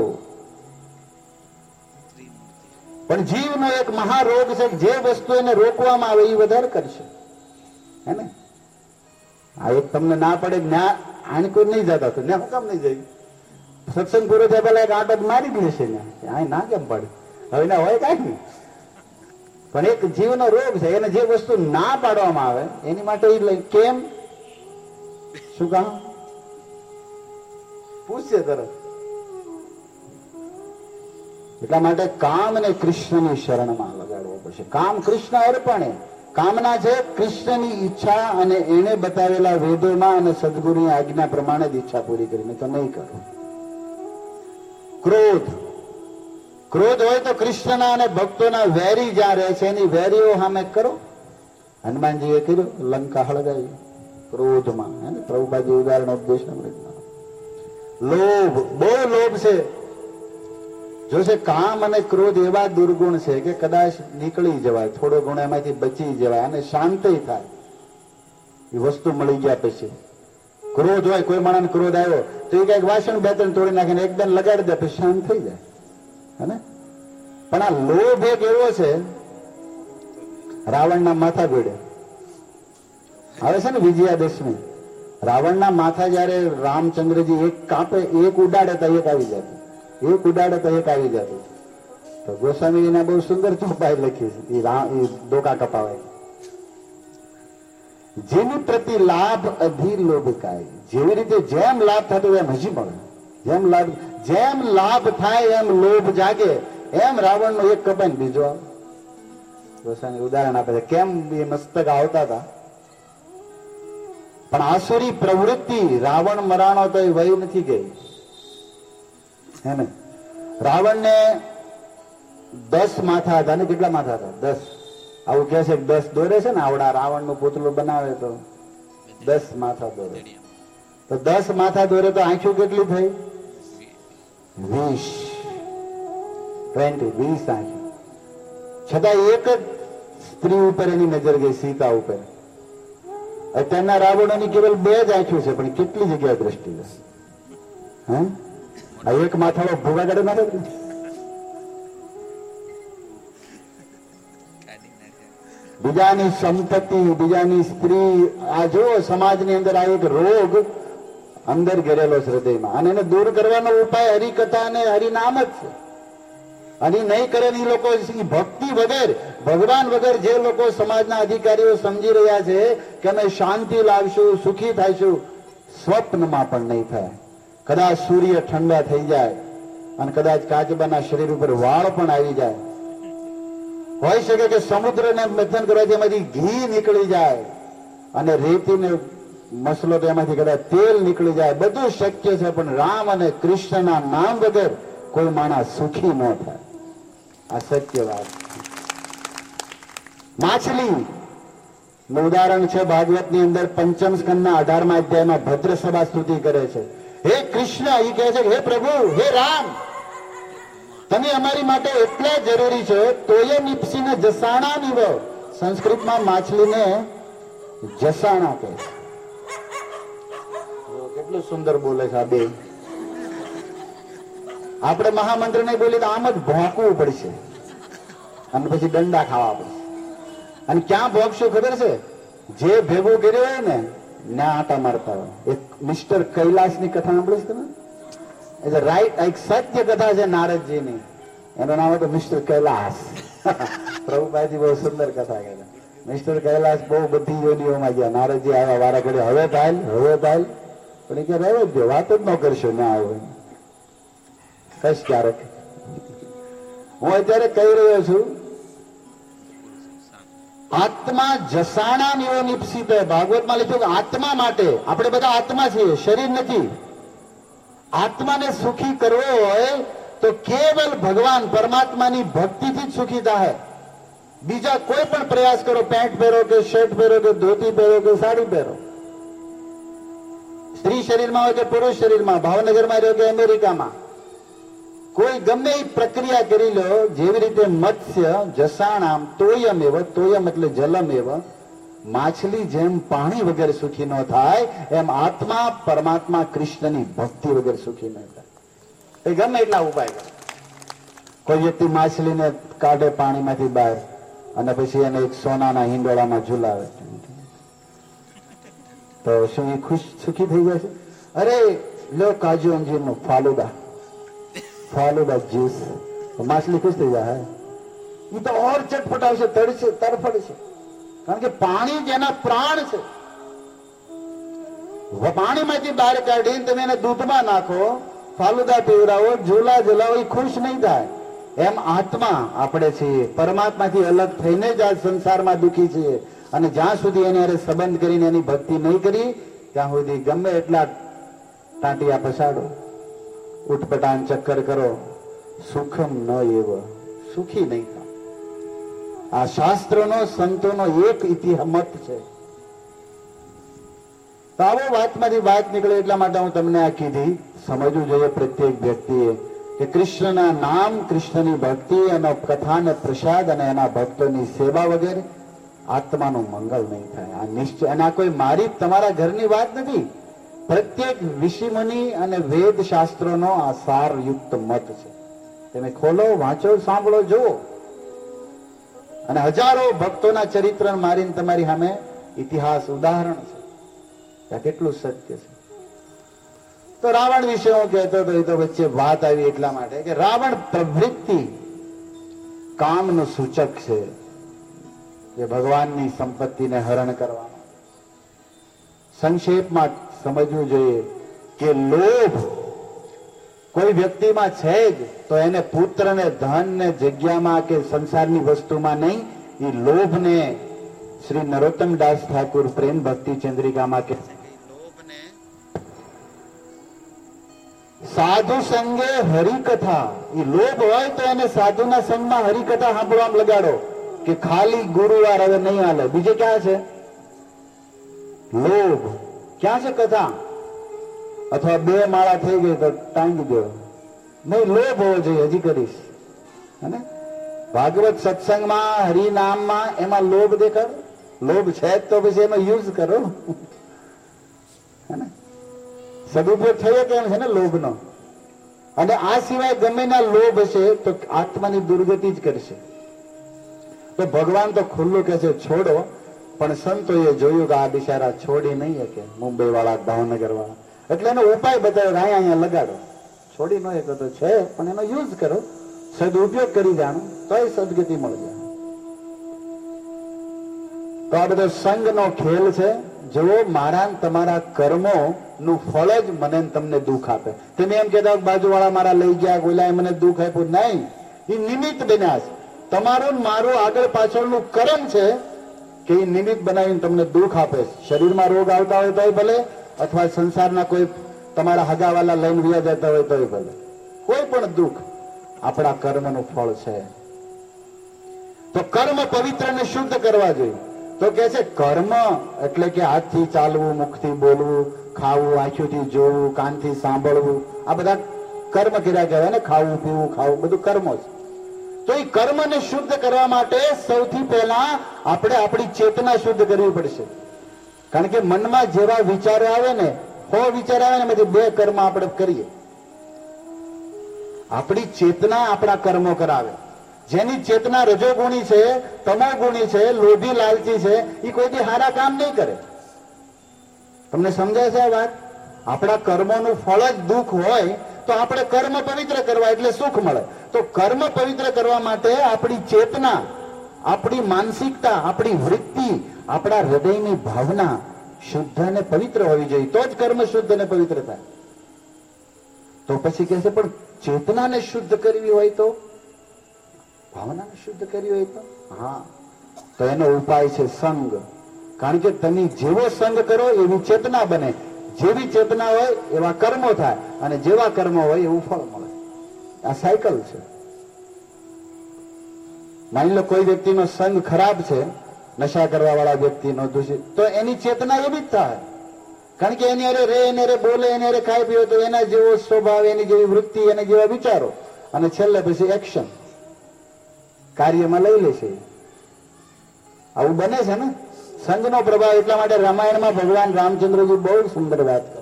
પણ જીવનો એક મહારોગ છે, જે વસ્તુ એને રોકવામાં આવે એ વધારે કરશે. હે ને? આ એક તમને ના પડે, જ્ઞાન આને કોઈ નહીં જતા તો ને હું કામ નહીં જાય? સત્સંગ પૂરો થયા પેલા એક આટો મારી જ લેશે ને, આ ના કેમ પડે? હવે ના હોય કાંઈ નહીં. પણ એક જીવનો રોગ છે, એને જે વસ્તુ ના પાડવામાં આવે એની માટે એ લઈ કેમ, શું કામ પૂછશે તરત. એટલા માટે કામ ને કૃષ્ણની શરણમાં લગાડવો પડશે. કામ કૃષ્ણ અર્પણે. કામના છે કૃષ્ણની ઈચ્છા અને એને બતાવેલા વેદોમાં અને સદગુરુની આજ્ઞા પ્રમાણે જ ઈચ્છા પૂરી કરીને તો નહીં કરો. ક્રોધ. ક્રોધ હોય તો કૃષ્ણના અને ભક્તોના વેરી જ્યાં રહે છે એની વેરીઓ સામે કરો. હનુમાનજીએ કર્યું, લંકા હળગાવી ક્રોધમાં. હે પ્રભુપાજી ઉદાહરણ ઉપદેશ. લોભ, બહુ લોભ છે. જો છે કામ અને ક્રોધ એવા દુર્ગુણ છે કે કદાચ નીકળી જવાય, થોડો ગુણ એમાંથી બચી જવાય અને શાંતિ થાય એ વસ્તુ મળી ગયા પછી. ક્રોધ હોય, કોઈ માણસ ક્રોધ આવ્યો તો એ કઈક વાસણ બે ત્રણ તોડી નાખીને એકદમ લગાડી દે પછી શાંત થઈ જાય હે. પણ આ લોભ એક એવો છે, રાવણના માથા ભેડે આવે છે ને વિજયાદશમી, રાવણના માથા જયારે રામચંદ્રજી એક કાપે, એક ઉડાડે તો એક આવી જતું, એક ઉડાડે તો એક આવી જતું. તો ગોસ્વામીજીના બહુ સુંદર ચોપાઈ લખી છે એ ડોકા કપાવાય. જેની પ્રતિ લાભ અધીર લોભ કાય, જેવી રીતે જેમ લાભ થતો એમ હજી મળે, જેમ લાભ જેમ લાભ થાય એમ લોભ જાગે, એમ રાવણ નો એક કપાય ને બીજો આવે. ગોસ્વામી ઉદાહરણ આપે છે કેમ એ મસ્તક આવતા હતા. પણ આસુરી પ્રવૃત્તિ, રાવણ મરાણો તો એ વહી નથી ગઈ હે ને. રાવણ ને દસ માથા હતા ને, કેટલા માથા હતા? દસ. આવું કે છે દસ દોરે છે ને, આવડા રાવણ નું પુતળું બનાવે તો દસ માથા દોરે. તો દસ માથા દોરે તો આંખો કેટલી થઈ? વીસ. ટ્વેન્ટી વીસ આંખો. છતાં એક જ સ્ત્રી ઉપર એની નજર ગઈ, સીતા ઉપર. અત્યારના રાવણોની કેવલ બે જ આંખો છે, પણ કેટલી જગ્યાએ દ્રષ્ટિ છે હે. આ એક માથાળો ભૂગા કાઢે નાખે. બીજાની સંપત્તિ, બીજાની સ્ત્રી, આ જો સમાજની અંદર આ એક રોગ અંદર ઘેરેલો છે હૃદયમાં, અને એને દૂર કરવાનો ઉપાય હરિકથા અને હરિનામ જ છે. અને નહીં કરે એ લોકો ભક્તિ વગર, ભગવાન વગર જે લોકો સમાજના અધિકારીઓ સમજી રહ્યા છે કે અમે શાંતિ લાવશું, સુખી થઈશું, સ્વપ્નમાં પણ નહીં થાય. કદાચ સૂર્ય ઠંડા થઈ જાય અને કદાચ કાચબાના શરીર ઉપર વાળ પણ આવી જાય, હોય શકે કે સમુદ્રને મંથન કરવાથી એમાંથી ઘી નીકળી જાય અને રેતીને મસલો તો એમાંથી કદાચ તેલ નીકળી જાય, બધું શક્ય છે. પણ રામ અને કૃષ્ણના નામ વગર કોઈ માણસ સુખી ન થાય. આ સત્ય વાત. માછલી નું ઉદાહરણ છે ભાગવતની અંદર પંચમ સ્કંદના અઢારમા અધ્યાયમાં ભદ્ર સભા સ્તુતિ કરે છે. હે કૃષ્ણ, એ કહે છે હે પ્રભુ, હે રામ, તમે અમારી માટે એટલા જરૂરી છે. તોય નિપસીને જસાણા નિવ, સંસ્કૃતમાં માછલીને જસાણા કહે છે. કેટલું સુંદર બોલે છે આ બે. આપણે મહામંત્ર નહીં બોલી તો આમ જ ભોંકવું પડશે અને પછી દંડા ખાવા પડશે. અને ક્યાં ભોંકશું ખબર છે? જે ભેગું કર્યું હોય ને ના આટા મારતા હોય. એક મિસ્ટર કૈલાસની કથા સાંભળી છે તમે? એટલે રાઈટ, એક સત્ય કથા છે નારદજીની, એનું નામ હતું મિસ્ટર કૈલાસ. પ્રભુપાદજી બહુ સુંદર કથા કહેતા. મિસ્ટર કૈલાસ બહુ બધી યોનીઓમાં ગયા. નારદજી આવ્યા વારા ઘડે, હવે ભાઈ હવે ભાઈ, પણ એ કે રહેવો જ દો, વાત જ ન કરશો ના આવે કશ ક્યારેક. હું અત્યારે કહી રહ્યો છું, આત્મા જસાણા નિવો નિપસિત. ભાગવતમાં લખ્યું કે આત્મા માટે, આપણે બધા આત્મા છીએ, શરીર નથી. આત્માને સુખી કરવો હોય તો કેવલ ભગવાન પરમાત્માની ભક્તિથી જ સુખી થાય. બીજા કોઈ પણ પ્રયાસ કરો, પેન્ટ પહેરો કે શર્ટ પહેરો કે ધોતી પહેરો કે સાડી પહેરો, સ્ત્રી શરીરમાં હોય કે પુરુષ શરીરમાં, ભાવનગરમાં રહ્યો કે અમેરિકામાં, કોઈ ગમે એ પ્રક્રિયા કરી લો. જેવી રીતે મત્સ્ય જસાણામ તોયમ એવ, તોયમ એટલે જલમ એવ, માછલી જેમ પાણી વગર સુખી ન થાય, એમ આત્મા પરમાત્મા કૃષ્ણની ભક્તિ વગર સુખી ન થાય. એ ગમે એટલા ઉપાય કરે. કોઈ વ્યક્તિ માછલીને કાઢે પાણીમાંથી બહાર અને પછી એને એક સોનાના હિંડોળામાં ઝુલાવે, તો શું એ ખુશ સુખી થઈ જશે? અરે લો કાજુ અંજીરનું ફાલુદા, ફાલુદા જ્યુસ, માછલી ખુશ થઈ જાય. એ તો ઓર ચટપટાવશે, તડશે, તરફડશે, કારણ કે પાણી જેના પ્રાણ છે. પાણીમાંથી બહાર કાઢીને તમે એને દૂધમાં નાખો, ફાલુદા પીવડાવો, ઝૂલા ઝુલાવો, એ ખુશ નહીં થાય. એમ આત્મા આપણે છીએ, પરમાત્માથી અલગ થઈને જ આ સંસારમાં દુઃખી છીએ. અને જ્યાં સુધી એની હારે સંબંધ કરીને એની ભક્તિ નહીં કરી, ત્યાં સુધી ગમે એટલા ટાંટિયા પછાડો, ઉટપટાન ચક્કર કરો, સુખમ ન એવ, સુખી નહીં થાય. આ શાસ્ત્રોનો, સંતોનો એક ઇતિહાસ મત છે. તો આવો વાતમાંથી વાત નીકળે એટલા માટે હું તમને આ કીધી. સમજવું જોઈએ પ્રત્યેક વ્યક્તિએ કે કૃષ્ણના નામ, કૃષ્ણની ભક્તિ, એનો કથા અને પ્રસાદ અને એના ભક્તોની સેવા વગેરે આત્માનું મંગળ નહીં થાય. આ નિશ્ચય. અને આ કોઈ મારી તમારા ઘરની વાત નથી. પ્રત્યેક ઋષિમુનિ અને વેદ શાસ્ત્રોનો આ સારયુક્ત મત છે. તમે ખોલો, વાંચો, સાંભળો, જુઓ. અને હજારો ભક્તોના ચરિત્ર મારીને તમારી સામે ઇતિહાસ ઉદાહરણ છે. આ કેટલું સત્ય છે. તો રાવણ વિશે હું કહેતો હતો, એ તો વચ્ચે વાત આવી એટલા માટે કે રાવણ પ્રવૃત્તિ કામનું સૂચક છે, જે ભગવાનની સંપત્તિને હરણ કરવાનો. સંક્ષેપમાં સમજવું જોઈએ કે લોભ કોઈ વ્યક્તિમાં છે જ તો એને પુત્ર ને ધન ને જગ્યામાં કે સંસારની વસ્તુમાં નહીં. એ લોભને શ્રી નરોત્તમદાસ ઠાકુર પ્રેમ ભક્તિ ચંદ્રિકામાં કે સાધુ સંગે હરિકથા. એ લોભ હોય તો એને સાધુના સંગમાં હરિકથા સાંભળવામાં લગાડો, કે ખાલી ગુરુવાર હવે નહીં હાલે. બીજે ક્યાં છે લોભ? ક્યાં છે કથા? અથવા બે માળા થઈ ગઈ તો ટાંગી દો. નહીં, લોભ હોવો જોઈએ. હજી કરીશ. હે ભાગવત સત્સંગમાં, હરિનામમાં એમાં લોભ દેખાડો. લોભ છે તો પછી એનો યુઝ કરો. હે સદુપયોગ થયો કેમ છે ને લોભનો. અને આ સિવાય ગમે ના લોભ છે તો આત્માની દુર્ગતિ જ કરશે. તો ભગવાન તો ખુલ્લું કે છે છોડો, પણ સંતોએ જોયું કે આ બિચારા છોડી નહીં શકે. મુંબઈ વાળા, ભાવનગર વાળા, એટલે એનો ઉપાય બતાવ્યો, અહીંયા અહીંયા લગાડો. છોડી ન શકો તો છે, પણ એનો યુઝ કરો, સદુપયોગ કરી જાણો, તો એ સદગતિ મળી જાય. તો આ બધો સંઘનો ખેલ છે. જેવો મારા તમારા કર્મો નું ફળ જ મને તમને દુઃખ આપે. તમે એમ કહેતા બાજુ વાળા મારા લઈ ગયા, ગોલા મને દુઃખ આપ્યું. નહીં, એ નિમિત્ત બન્યા છે. તમારું મારું આગળ પાછળનું કર્મ છે કે એ નિમિત્ત બનાવીને તમને દુઃખ આપે છે. શરીરમાં રોગ આવતા હોય તોય ભલે, અથવા સંસારના કોઈ તમારા હગાવાલા લઈને વ્યા જતા હોય તોય ભલે, કોઈ પણ દુઃખ આપણા કર્મનું ફળ છે. તો કર્મ પવિત્ર ને શુદ્ધ કરવા જોઈએ. તો કે છે કર્મ એટલે કે હાથથી ચાલવું, મુખથી બોલવું, ખાવું, આંખોથી જોવું, કાનથી સાંભળવું, આ બધા કર્મ કર્યા કહેવાય ને. ખાવું, પીવું, ખાવું, બધું કર્મો છે. તો એ કર્મને શુદ્ધ કરવા માટે સૌથી પહેલા આપણે આપણી ચેતના શુદ્ધ કરવી પડશે. કારણ કે મનમાં જેવા વિચારો આવે ને, હો વિચાર આવે ને, એમાંથી બે કર્મ આપણે કરીએ. આપણી ચેતના આપણા કર્મો કરાવે. જેની ચેતના રજોગુણી છે, તમોગુણી છે, લોભી લાલચી છે, એ કોઈથી સારા કામ નહીં કરે. તમને સમજાય છે આ વાત? આપણા કર્મોનું ફળ જ દુઃખ હોય તો આપણે કર્મ પવિત્ર કરવા એટલે સુખ મળે. તો કર્મ પવિત્ર કરવા માટે આપણી ચેતના, આપણી માનસિકતા, આપણી વૃત્તિ, આપણા હૃદયની ભાવના શુદ્ધ અને પવિત્ર હોવી જોઈએ. તો જ કર્મ શુદ્ધ અને પવિત્ર થાય. તો પછી કહે છે પણ ચેતનાને શુદ્ધ કરવી હોય તો, ભાવનાને શુદ્ધ કરવી હોય તો, હા, તો એનો ઉપાય છે સંગ. કારણ કે તમે જેવો સંગ કરો એવી ચેતના બને. જેવી ચેતના હોય એવા કર્મો થાય, અને જેવા કર્મો હોય એવું ફળ મળે. આ સાયકલ છે. માની લો કોઈ વ્યક્તિનો સંગ ખરાબ છે, નશા કરવા વાળા વ્યક્તિનો, દૂષિત, તો એની ચેતના એવી જ થાય. કારણ કે એની અરે રે, એને રે બોલે, એને અરે ખાઈ પીવે તો એના જેવો સ્વભાવ, એની જેવી વૃત્તિ, એના જેવા વિચારો, અને છેલ્લે પછી એક્શન કાર્યમાં લઈ લેશે. આવું બને છે ને સંઘનો પ્રભાવ. એટલા માટે રામાયણમાં ભગવાન રામચંદ્રજી બહુ સુંદર વાત કરે.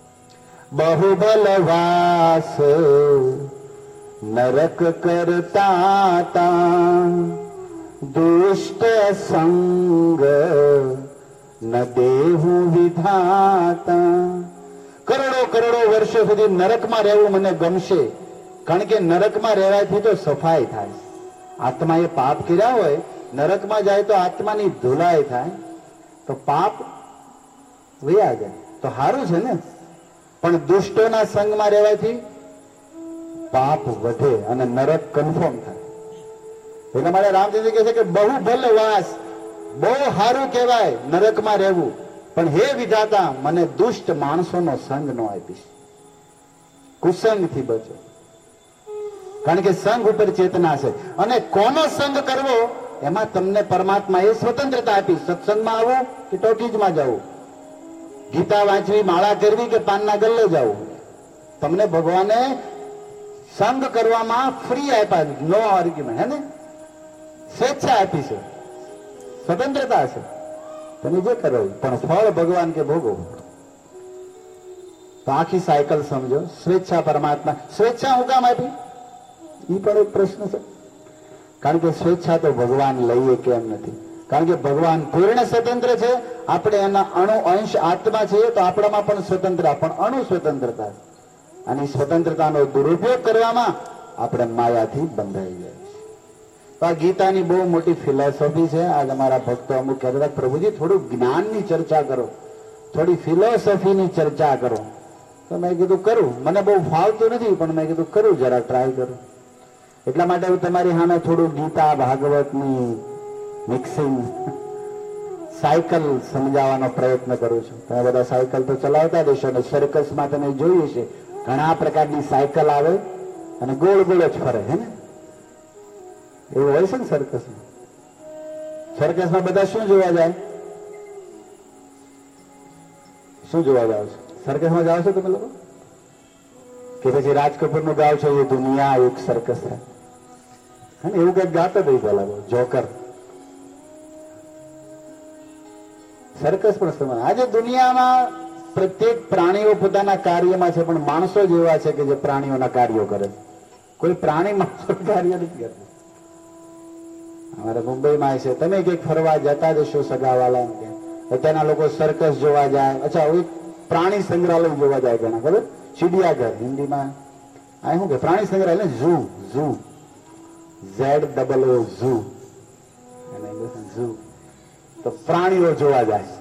બહુબલવાસ નરક કરતા દુષ્ટ સંગ ન દેહુ વિધાતા. કરોડો કરોડો વર્ષો સુધી નરકમાં રહેવું મને ગમશે. કારણ કે નરકમાં રહેવાથી તો સફાઈ થાય. આત્માએ પાપ કર્યા હોય, નરકમાં જાય તો આત્માની ધુલાઈ થાય, તો પાપ વયા જાય, તો સારું છે ને. પણ દુષ્ટોના સંગમાં રહેવાથી પાપ વધે અને નરક કન્ફર્મ થાય. એટલે મારે રામચંદ્ર કહે છે કે બહુ ભલ વાસ, બહુ સારું કહેવાય નરકમાં રહેવું, પણ હે વિધાતા મને દુષ્ટ માણસોનો સંગ ન આપીશ. કુસંગથી બચો. કારણ કે સંઘ ઉપર ચેતના છે. અને કોનો સંગ કરવો એમાં તમને પરમાત્મા એ સ્વતંત્રતા આપી. સત્સંગમાં આવવું કે ટોકીજમાં જવું, ગીતા વાંચવી, માળા કરવી કે પાનના ગલ્લે જવું, તમને ભગવાને સંગ કરવામાં ફ્રી આપ્યા, નો આર્ગ્યુમેન્ટ, હે ને, સ્વેચ્છા આપી છે, સ્વતંત્રતા છે, તમે જે કરો, પણ ફળ ભગવાન કે ભોગવો. તો આખી સાયકલ સમજો. સ્વેચ્છા પરમાત્મા, સ્વેચ્છા હું કામ આપી એ પણ એક પ્રશ્ન છે. કારણ કે સ્વેચ્છા તો ભગવાન લઈએ કેમ નથી? કારણ કે ભગવાન પૂર્ણ સ્વતંત્ર છે, આપણે એના અણુ અંશ આત્મા છીએ, તો આપણામાં પણ સ્વતંત્ર, પણ અણુ સ્વતંત્રતા, અને સ્વતંત્રતાનો દુરુપયોગ કરવામાં આપણે માયાથી બંધાઈ ગયા છીએ. તો આ ગીતાની બહુ મોટી ફિલોસોફી છે. આજ અમારા ભક્તો અમુક કહેતા પ્રભુજી થોડું જ્ઞાનની ચર્ચા કરો, થોડી ફિલોસોફીની ચર્ચા કરો. તો મેં કીધું કરું, મને બહુ ફાવતું નથી, પણ મેં કીધું કરું, જરા ટ્રાય કરું. એટલા માટે હું તમારી સામે થોડું ગીતા ભાગવતની મિક્સિંગ સાયકલ સમજાવવાનો પ્રયત્ન કરું છું. તમે બધા સાયકલ તો ચલાવતા દેશો, અને સર્કસમાં તમે જોયું છે ઘણા પ્રકારની સાયકલ આવે અને ગોળ ગોળ જ ફરે, હે ને? એવું હોય છે ને સર્કસમાં. સર્કસમાં બધા શું જોવા જાય? શું જોવા જાવ છો? સર્કસમાં જાઓ છો તમે લોકો? કે પછી રાજ કપૂર નું ગાવ છો એ દુનિયા એક સર્કસ થાય, હે ને? એવું કઈક ગાતો ભાઈ પેલા જોકર. સર્કસ પણ સમાન. આજે દુનિયામાં પ્રત્યેક પ્રાણીઓ પોતાના કાર્યમાં છે, પણ માણસો જ એવા છે કે જે પ્રાણીઓના કાર્યો કરે. કોઈ પ્રાણી માણસો કાર્ય નથી કરતું. અમારે મુંબઈમાં છે, તમે કઈક ફરવા જતા જશો સગાવાલા એમ કે ત્યાંના લોકો સર્કસ જોવા જાય. અચ્છા, પ્રાણી સંગ્રહાલય જોવા જાય ઘણા, ખબર? ચિડિયાઘર હિન્દીમાં આ શું કે પ્રાણી સંગ્રહાલય, zoo, zoo, Z double O, zoo, zoo. તો પ્રાણીઓ જોવા જાય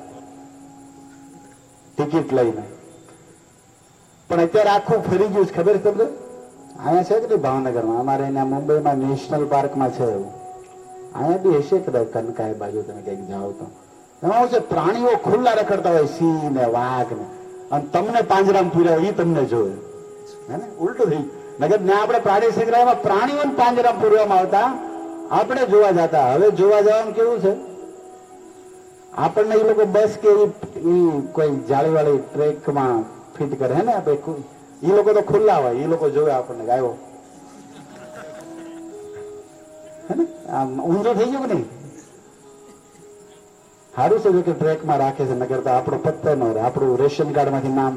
ટિકિટ લઈને. પણ અત્યારે આખું ફરી ગયું છે, ખબર છે તમને? અહીંયા છે કે ભાવનગરમાં, અમારે અહીંયા મુંબઈમાં નેશનલ પાર્કમાં છે એવું. અહીંયા બી હશે કદાચ કનકાઈ બાજુ, તમે કઈક જાઓ તો એમાં છે પ્રાણીઓ ખુલ્લા રખડતા હોય, સિંહ ને વાઘ ને, અને તમને પાંજરામાં પૂર્યા હોય એ તમને જોવે, હે ને? ઉલટું થઈ નગર ને આપણે પ્રાણી સંગ્રહાલયમાં પ્રાણીઓને પાંજરામાં પૂરવામાં આવતા, આપણે જોવા જતા. હવે જોવા જવાનું કેવું છે, આપણને એ લોકો બસ કે કોઈ જાળી વાળી ટ્રેકમાં ફિટ કરે, હે ને? એ લોકો તો ખુલ્લા હોય, એ લોકો જોવે આપણને આવ્યો, હે ને? આમ ઊંધું થઈ ગયું કે નહીં? સારું છે કે ટ્રેકમાં રાખે છે, નગર તો આપણો પત્તો ન રહે, આપણું રેશન કાર્ડ માંથી નામ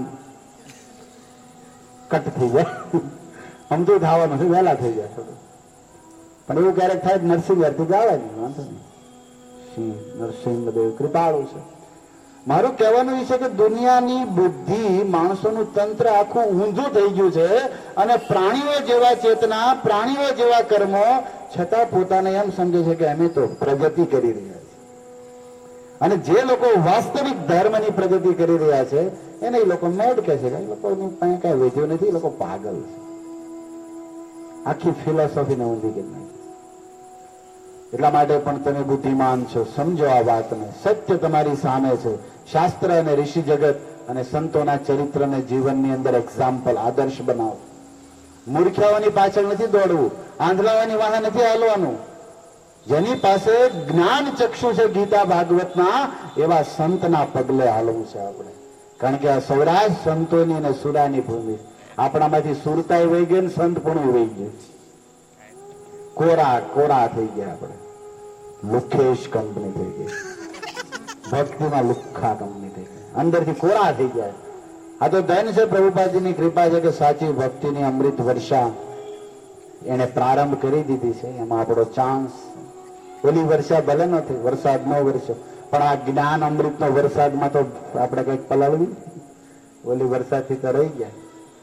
કટ થઈ જાય. અમથું થવાનું છે, વહેલા થઈ જાય થોડું. પણ એવું ક્યારેક થાય નરસિંહ થી ગાવે નહીં, વાંધો નહીં. નરસિંહ બધું કૃપાળુ છે. મારું કહેવાનું એ છે કે દુનિયાની બુદ્ધિ, માણસોનું તંત્ર આખું ઊંધું થઈ ગયું છે, અને પ્રાણીઓ જેવા ચેતના, પ્રાણીઓ જેવા કર્મો, છતાં પોતાને એમ સમજે છે કે અમે તો પ્રગતિ કરી રહ્યા છીએ. અને જે લોકો વાસ્તવિક ધર્મની પ્રગતિ કરી રહ્યા છે એને એ લોકો મેડ કહે છે કે એ લોકોની પાસે કઈ વેધ્યું નથી, એ લોકો પાગલ છે. આખી ફિલોસોફીને ઊંધી કરી નાખી. એટલા માટે પણ તમે બુદ્ધિમાન છો, સમજો આ વાતને. સત્ય તમારી સામે છે. શાસ્ત્ર અને ઋષિ જગત અને સંતોના ચરિત્રને જીવનની અંદર એક્ઝામ્પલ, આદર્શ બનાવો. મૂર્ખ્યાઓની પાછળ નથી દોડવું, આંધળાઓની વાહ નથી હાલવાનું. જેની પાસે જ્ઞાન ચક્ષુ છે ગીતા ભાગવતના, એવા સંતના પગલે હાલવું છે આપણે. કારણ કે આ સૌરાષ્ટ્ર સંતોની અને સુરાની ભૂમિ. આપણામાંથી સુરતાય વહી ગઈ ને સંત પણ વહી ગયું. કોરા કોરા થઈ ગયા આપણે. લુખેશ કંપની થઈ ગઈ, ભક્તિમાં લુખ્ખા કંપની થઈ ગઈ, અંદરથી કોરા થઈ ગયા. આ તો ધન છે, પ્રભુપાદજીની કૃપા છે કે સાચી ભક્તિની અમૃત વર્ષા એને પ્રારંભ કરી દીધી છે. એમાં આપણો ચાન્સ. ઓલી વર્ષા ભલે નથી, વરસાદ નો વર્ષો, પણ આ જ્ઞાન અમૃતનો વરસાદમાં તો આપણે કઈક પલાળવી. ઓલી વરસાદથી તો રહી ગયા.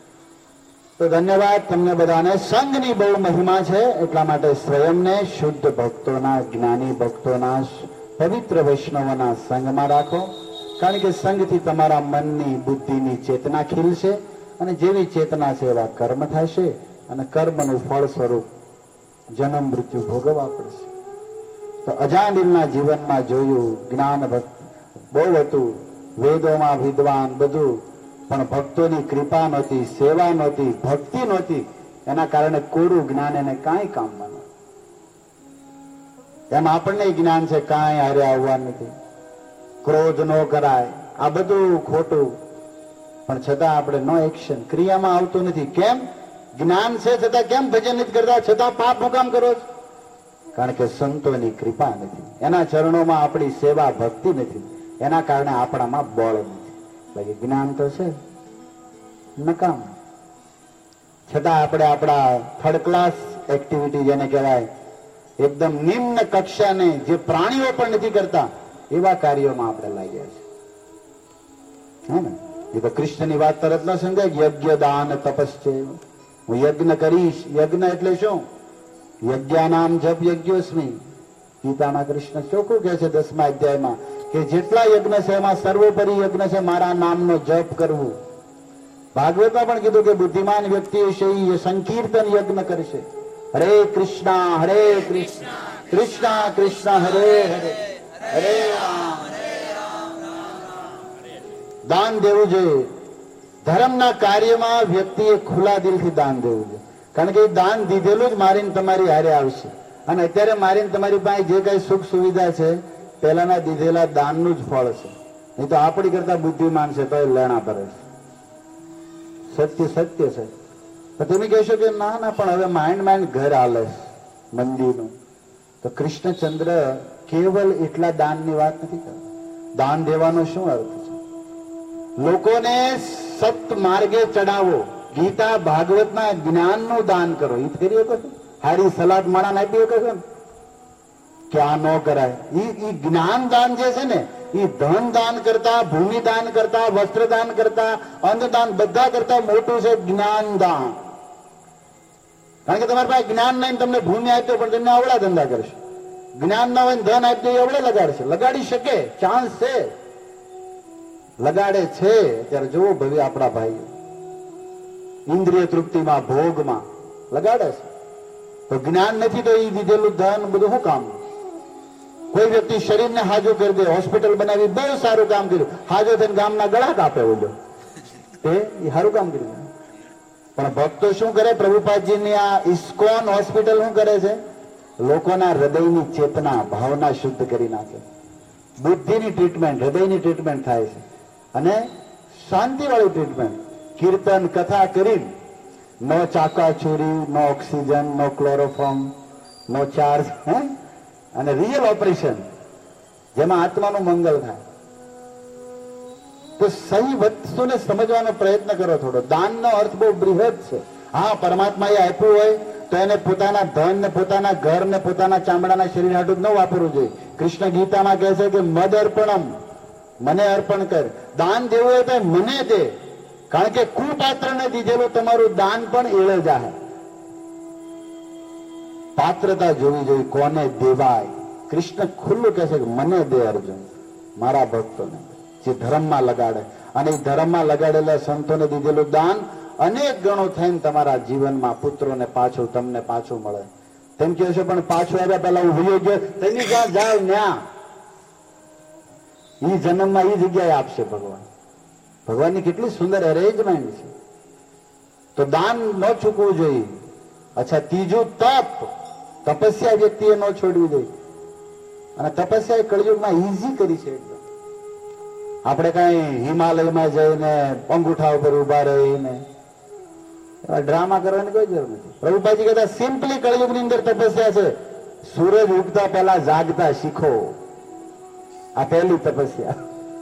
તો ધન્યવાદ તમને બધાને. સંઘની બહુ મહિમા છે, એટલા માટે સ્વયંને શુદ્ધ ભક્તોના, જ્ઞાની ભક્તોના, પવિત્ર વૈષ્ણવોના સંઘમાં રાખો. કારણ કે સંઘથી તમારા મનની, બુદ્ધિની ચેતના ખીલશે, અને જેવી ચેતના છે એવા કર્મ થશે, અને કર્મનું ફળ સ્વરૂપ જન્મ મૃત્યુ ભોગવવા પડશે. તો અજામિલના જીવનમાં જોયું, જ્ઞાન ભક્ત બહુ હતું, વેદોમાં વિદ્વાન બધું, પણ ભક્તોની કૃપા નહોતી, સેવા નહોતી, ભક્તિ નહોતી. એના કારણે કોરું જ્ઞાન એને કાંઈ કામમાં નહોતું. એમ આપણને જ્ઞાન છે, કાંઈ હારે આવવા નથી, ક્રોધ ન કરાય, આ બધું ખોટું, પણ છતાં આપણે નો એક્શન, ક્રિયામાં આવતું નથી. કેમ? જ્ઞાન છે છતાં કેમ ભજન નથી કરતા, છતાં પાપ હું કામ કરો છો? કારણ કે સંતોની કૃપા નથી, એના ચરણોમાં આપણી સેવા ભક્તિ નથી, એના કારણે આપણામાં બળ નથી. બાકી જ્ઞાન તો છે નકામ, છતાં આપણે આપણા થર્ડ ક્લાસ એક્ટિવિટી જેને કહેવાય એકદમ નિમ્ન કક્ષાને જે પ્રાણીઓ પણ નથી કરતા એવા કાર્યોમાં આપણે લાગ્યા છે. હે ને? એ તો કૃષ્ણની વાત તરત ન સમજાય. યજ્ઞ દાન તપસ્ય, હું યજ્ઞ કરીશ. યજ્ઞ એટલે શું? યજ્ઞાનામ જપ યજ્ઞોસ્મી. ગીતામાં કૃષ્ણ ચોખ્ખું કહે છે દસમા અધ્યાયમાં કે જેટલા યજ્ઞ છે એમાં સર્વોપરી યજ્ઞ છે મારા નામનો જપ કરવું. ભાગવતમાં પણ કીધું કે બુદ્ધિમાન વ્યક્તિ છે એ સંકીર્તન યજ્ઞ કરશે. હરે કૃષ્ણ હરે કૃષ્ણ કૃષ્ણ કૃષ્ણ હરે હરે હરે રામ. દાન દેવું જોઈએ. ધર્મના કાર્યમાં વ્યક્તિએ ખુલ્લા દિલથી દાન દેવું જોઈએ. કારણ કે એ દાન દીધેલું જ મારીને તમારી હારે આવશે. અને અત્યારે મારીને તમારી પાસે જે કઈ સુખ સુવિધા છે પહેલાના દીધેલા દાનનું જ ફળ છે. નહીં તો આપણી કરતા બુદ્ધિમાન છે તો એ લેણા ભરે છે. સત્ય સત્ય છે. તો તમે કહેશો કે ના ના પણ હવે માઇન્ડ માઇન્ડ ઘર હાલે મંદિરનું. તો કૃષ્ણચંદ્ર કેવલ એટલા દાનની વાત નથી કરતા. દાન દેવાનો શું અર્થ છે? લોકોને સત માર્ગે ચડાવો. ગીતા ભાગવતના જ્ઞાનનું દાન કરો. એ કરી શકો છો? હારી સલાદ માણા આપી શકો છો ને કે આ ન કરાય. એ જ્ઞાન દાન જે છે ને એ ધન દાન કરતા, ભૂમિ દાન કરતા, વસ્ત્ર દાન કરતા, અન્ન દાન બધા કરતા મોટું છે જ્ઞાન દાન. કારણ કે તમારી પાસે જ્ઞાન નહીં, તમને ભૂમિ આપ્યો પણ તમને અવળા ધંધા કરશે. જ્ઞાન ના હોય ધન આપ્યો એ અવળે લગાડશે. લગાડી શકે, ચાન્સ છે, લગાડે છે. ત્યારે જોવો ભવ્ય આપણા ભાઈ ઇન્દ્રિય તૃપ્તિમાં ભોગમાં લગાડે છે. તો જ્ઞાન નથી તો એ દીધેલું ધન બધું શું કામ? કોઈ વ્યક્તિ શરીરને હાજો કરી દે, હોસ્પિટલ બનાવી, બહુ સારું કામ કર્યું, હાજો થઈને ગામના ગળા કાપે બોલ્યો તે એ સારું કામ કર્યું. પણ ભક્તો શું કરે? પ્રભુપાદજીની આ ઇસ્કોન હોસ્પિટલ શું કરે છે? લોકોના હૃદયની ચેતના ભાવના શુદ્ધ કરી નાખે. બુદ્ધિની ટ્રીટમેન્ટ, હૃદયની ટ્રીટમેન્ટ થાય છે અને શાંતિવાળી ટ્રીટમેન્ટ. કીર્તન કથા કરી, નો ચાકાચૂરી, no oxygen, no chloroform, no charge, હે અને રિયલ ઓપરેશન જેમાં આત્માનું મંગલ થાય. તો સહી વસ્તુને સમજવાનો પ્રયત્ન કરો થોડો. દાનનો અર્થ બહુ બૃહદ છે. હા, પરમાત્માએ આપ્યું હોય તો એને પોતાના ધન ને પોતાના ઘર ને પોતાના ચામડાના શરીર હાટું ન વાપરવું જોઈએ. કૃષ્ણ ગીતામાં કહે છે કે મદ અર્પણમ, મને અર્પણ કર. દાન દેવું હોય તો મને દે. કારણ કે કુપાત્રને દીધેલું તમારું દાન પણ એળે જાહે. પાત્રતા જોવી જોઈએ કોને દેવાય. કૃષ્ણ ખુલ્લું કહે છે કે મને દે અર્જુન, મારા ભક્તોને, જે ધર્મમાં લગાડે. અને એ ધર્મમાં લગાડેલા સંતોને દીધેલું દાન અનેક ગણું થઈને તમારા જીવનમાં પુત્રોને પાછું તમને પાછું મળે. તેમ કહે છે પણ પાછું આવ્યા પહેલા હું ભૂલ્યો ગયો, તેની જ્યાં જાવ ન્યા ઈ જન્મમાં ઈ જગ્યાએ આપશે ભગવાન. ભગવાનની કેટલી સુંદર અરેન્જમેન્ટ છે. તો દાન ન ચૂકવું જોઈએ. અચ્છા, ત્રીજું તપ. તપસ્યા વ્યક્તિએ ન છોડવી જોઈએ. અને તપસ્યા કળયુગમાં ઈઝી કરી છે એકદમ. આપણે કઈ હિમાલયમાં જઈને અંગૂઠા ઉપર ઉભા રહીને ડ્રામા કરવાની કોઈ જરૂર નથી. પ્રભુપાદજી કહેતા સિમ્પલી કળયુગની અંદર તપસ્યા છે. સૂરજ ઉગતા પહેલા જાગતા શીખો. આ પહેલી તપસ્યા.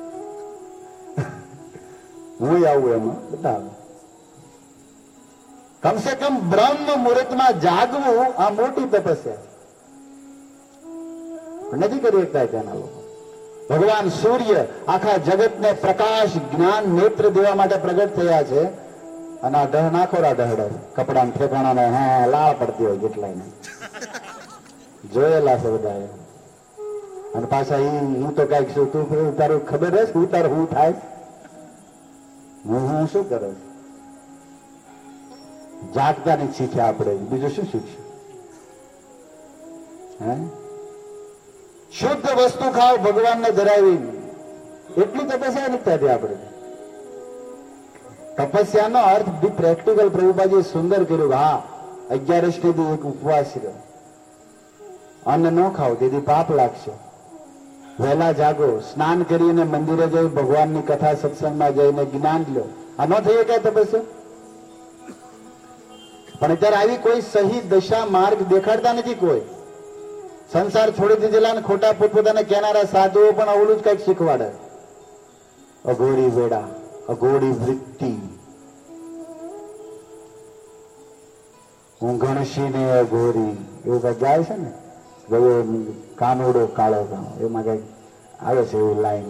હું આવું એમાં બતાવે. કમસે કમ બ્રહ્મ મુહૂર્તમાં જાગવું આ મોટી તપસ્યા નથી કરી શકતા ત્યાંના લોકો. ભગવાન સૂર્ય આખા જગતને પ્રકાશ, જ્ઞાન, નેત્ર દેવા માટે પ્રગટ થયા છે. અને આ ઢહ નાખોરા ઢહડે કપડા ઠેકાણા હા લાળ પડતી હોય કેટલાય જોયેલા છે બધા. અને પાછા હું તો કઈક છું, તું તારું ખબર રહેશે હું તારું હું થાય, હું હું શું કરે. જાગતા નહીં શીખ્યા આપણે, બીજું શું શીખશું? હે શુદ્ધ વસ્તુ ખાવ, ભગવાનને ધરાવી, એટલી તપસ્યા નથી થતી આપણે. તપસ્યાનો અર્થ બી પ્રેક્ટિકલ પ્રભુપાદજીએ સુંદર કર્યું. હા, અગિયારસ ને દી એક ઉપવાસ રહ્યો, અન્ન ન ખાવ, તેથી પાપ લાગશે. વહેલા જાગો, સ્નાન કરીને મંદિરે જઈ ભગવાનની કથા સત્સંગમાં જઈને જ્ઞાન લો. આ ન થઈ કઈ તપસ્યા? પણ અત્યારે આવી કોઈ સહી દશા માર્ગ દેખાડતા નથી. કોઈ સંસાર છોડી દીધેલા ને ખોટા પોતપોતાને કહેનારા સાધુઓ પણ અવળું જ કઈક શીખવાડે. અઘોરી વેડા, અઘોરી વૃત્તિ, ઊંઘણશી ને અઘોરી, એવું કઈ ગાય છે ને, ગયો કાનુડો કાળો કાળો, એમાં કઈક આવે છે એવું લાઈન.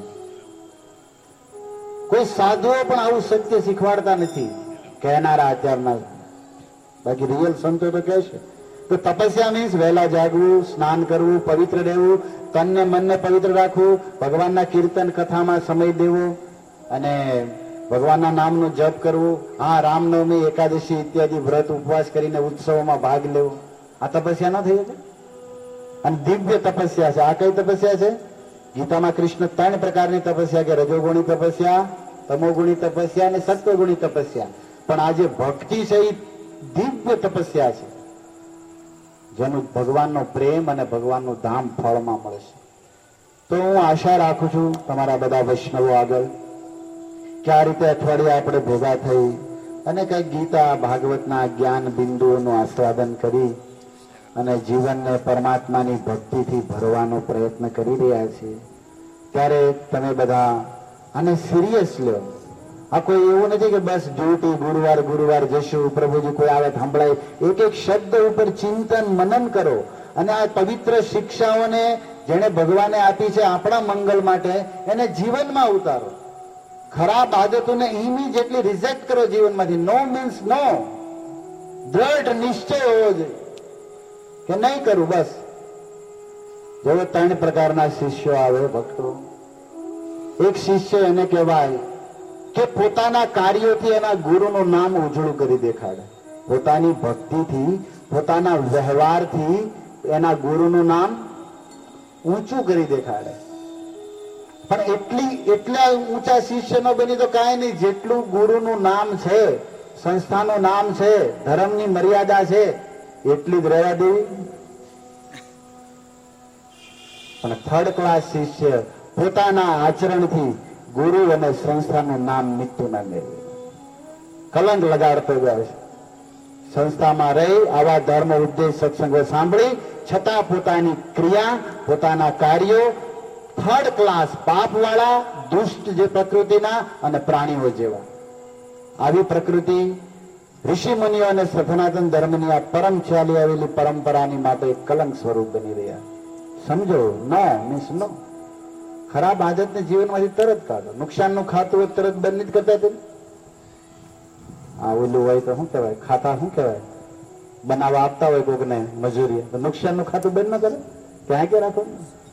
કોઈ સાધુઓ પણ આવું સત્ય શીખવાડતા નથી કહેનારા અત્યારના. બાકી રિયલ સંતો તો કહે છે તો તપસ્યા મીન્સ વહેલા જાગવું, સ્નાન કરવું, પવિત્ર રહેવું, તનને મનને પવિત્ર રાખવું, ભગવાનના કીર્તન કથામાં સમય દેવો અને ભગવાનના નામનો જપ કરવું. હા, રામનવમી, એકાદશી ઇત્યાદિ વ્રત ઉપવાસ કરીને ઉત્સવોમાં ભાગ લેવો. આ તપસ્યા ન થઈ શકે? અને દિવ્ય તપસ્યા છે. આ કઈ તપસ્યા છે? ગીતામાં કૃષ્ણ ત્રણ પ્રકારની તપસ્યા કે રજોગુણી તપસ્યા, તમોગુણી તપસ્યા અને સત્વગુણી તપસ્યા. પણ આ જે ભક્તિ છે એ દિવ્ય તપસ્યા છે, જેનું ભગવાનનો પ્રેમ અને ભગવાનનું ધામ ફળમાં મળશે. તો હું આશા રાખું છું તમારા બધા વૈષ્ણવો આગળ કે આ રીતે અઠવાડિયે આપણે ભેગા થઈ અને કંઈક ગીતા ભાગવતના જ્ઞાન બિંદુઓનું આસ્વાદન કરી અને જીવનને પરમાત્માની ભક્તિથી ભરવાનો પ્રયત્ન કરી રહ્યા છીએ. ત્યારે તમે બધા આને સિરિયસ લો. આ કોઈ એવું નથી કે બસ ડ્યુટી ગુરુવાર ગુરુવાર જશું, પ્રભુજી કોઈ આવે સંભળાય. એક એક શબ્દ ઉપર ચિંતન મનન કરો અને આ પવિત્ર શિક્ષાઓને જેને ભગવાને આપી છે આપણા મંગલ માટે, એને જીવનમાં ઉતારો. ખરાબ આદતોને ઇમિડિયેટલી રિજેક્ટ કરો જીવનમાંથી. No means no. દ્રઢ નિશ્ચય હોવો જોઈએ કે નહીં કરું બસ. જેવો ત્રણ પ્રકારના શિષ્યો આવે ભક્તો. એક શિષ્ય એને કહેવાય કે પોતાના કાર્યોથી એના ગુરુનું નામ ઉજળું કરી દેખાડે. પોતાની ભક્તિથી, પોતાના વ્યવહારથી એના ગુરુનું નામ ઊંચું કરી દેખાડે. પણ એટલી એટલા ઊંચા શિષ્ય ન બની તો કાંઈ નહીં. જેટલું ગુરુનું નામ છે, સંસ્થાનું નામ છે, ધર્મની મર્યાદા છે, એટલી જ રહેવા દેવી. પણ થર્ડ ક્લાસ શિષ્ય પોતાના આચરણથી ગુરુ અને સંસ્થાનું નામ મીઠું ના મેળવે, કલંક લગાડતો જાય છે. સંસ્થામાં રહી આવા ધર્મ ઉપદેશ સત્સંગો સાંભળી છતાં પોતાની ક્રિયા, પોતાના કાર્યો થર્ડ ક્લાસ પાપવાળા, દુષ્ટ જે પ્રકૃતિના અને પ્રાણીઓ જેવા. આવી પ્રકૃતિ ઋષિ મુનિઓ અને સનાતન ધર્મની આ પરમ ચાલી આવેલી પરંપરાની માટે કલંક સ્વરૂપ બની રહ્યા. સમજો, નો મીન્સ નો. ખરાબ આદતને જીવનમાંથી તરત કાઢો. નુકસાનનું ખાતું હોય તરત બંધ નથી કરતા તેમ. આ ઓલું હોય તો શું કહેવાય, ખાતા શું કહેવાય, બનાવવા આપતા હોય કોકને મજૂરી, તો નુકસાનનું ખાતું બંધ ન કરે, ત્યાં કે રાખો.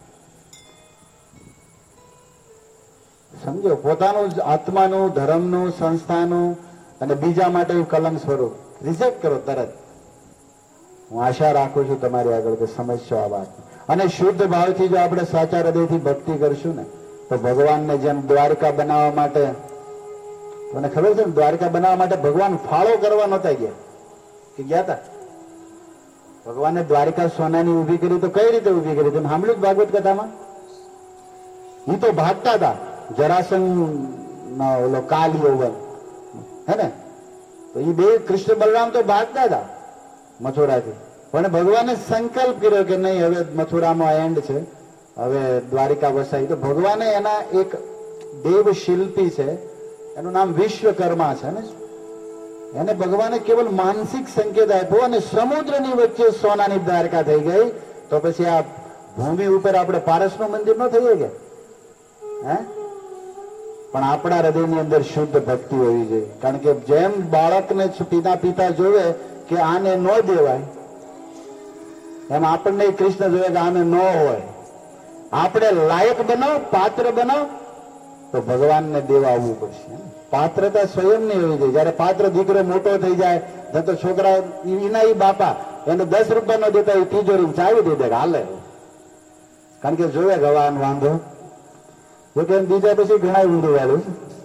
સમજો, પોતાનું આત્માનું, ધર્મનું, સંસ્થાનું અને બીજા માટે કલંક સ્વરૂપ રિજેક્ટ કરો તરત. હું આશા રાખું છું તમારી આગળ કે સમજશો આ વાત. અને શુદ્ધ ભાવથી જો આપણે સાચા હૃદયથી ભક્તિ કરશું ને તો ભગવાનને જેમ દ્વારકા બનાવવા માટે, તમને ખબર છે ને, દ્વારકા બનાવવા માટે ભગવાન ફાળો કરવા નહોતા ગયા કે ગયા હતા? ભગવાને દ્વારકા સોનાની ઉભી કરી તો કઈ રીતે ઉભી કરી? તમે સાંભળ્યું ભાગવત કથામાં? એ તો ભાગતા હતા જરાસંઘ ઓલો કાલિયો હે ને, તો એ બે કૃષ્ણ બલરામ તો ભાગતા હતા મથુરાથી. પણ ભગવાને સંકલ્પ કર્યો કે નહીં, હવે મથુરામાં એન્ડ છે, હવે દ્વારિકા વસાઈ. તો ભગવાને એના એક દેવ શિલ્પી છે, એનું નામ વિશ્વકર્મા છે ને, એને ભગવાને કેવલ માનસિક સંકેત આપ્યો અને સમુદ્રની વચ્ચે સોનાની દ્વારકા થઈ ગઈ. તો પછી આ ભૂમિ ઉપર આપણે પારસનું મંદિર ન થઈ ગયા હે? પણ આપણા હૃદયની અંદર શુદ્ધ ભક્તિ હોવી જોઈએ. કારણ કે જેમ બાળકને પિતા પિતા જોવે કે આને ન દેવાય, એમ આપણને કૃષ્ણ જોવે કે આને ન હોય. આપણે લાયક બનાવ, પાત્ર બનાવ તો ભગવાનને દેવા આવવું પડશે. પાત્રતા સ્વયંની હોવી જોઈએ. જયારે પાત્ર દીકરો મોટો થઈ જાય તો છોકરા એના ઈ બાપા એને દસ રૂપિયા નો દેતા એ તિજોરી ચાવી દે દે હાલે. કારણ કે જોવે ગવાન વાંધો જોકે બીજા પછી ઘણા ઊંધું વાળું,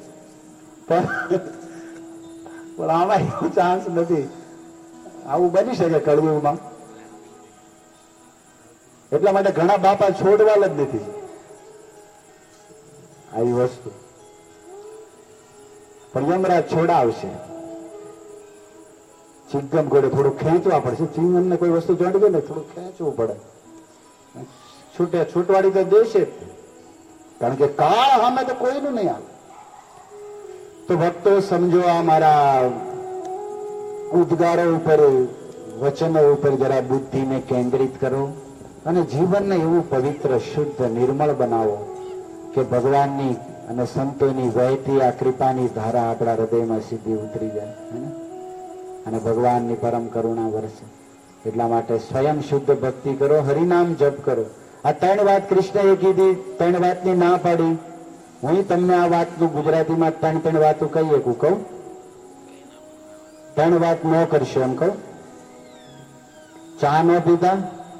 પણ આમાં એવું ચાન્સ નથી. આવું બની શકે કળયુગમાં. એટલા માટે ઘણા બાપા છોડવા જ નથી આવી વસ્તુ. પણ યમરાજ છોડાવશે. ચિંગમ ઘોડે થોડું ખેંચવા પડશે. ચિંગમ ને કોઈ વસ્તુ ચોંટી ગઈ ને થોડું ખેંચવું પડે. છૂટે છૂટવાડી તો દેશે, કારણ કે કાળ સામે તો કોઈનું નહીં આવે. તો ભક્તો સમજો, આ મારા ઉદ્ગારો ઉપર, વચનો ઉપર જરા બુદ્ધિને કેન્દ્રિત કરો અને જીવનને એવું પવિત્ર, શુદ્ધ, નિર્મળ બનાવો કે ભગવાનની અને સંતોની વહેતી આ કૃપાની ધારા આપણા હૃદયમાં સીધી ઉતરી જાય અને ભગવાનની પરમ કરુણા વરસે. એટલા માટે સ્વયં શુદ્ધ ભક્તિ કરો, હરિનામ જપ કરો. આ ત્રણ વાત કૃષ્ણએ કીધી, ત્રણ વાતની ના પાડી. હું તમને આ વાતનું ગુજરાતીમાં ત્રણ ત્રણ વાતો કહી શકું. કહું ત્રણ વાત ન કરશો એમ કહું. ચા ન પીતા,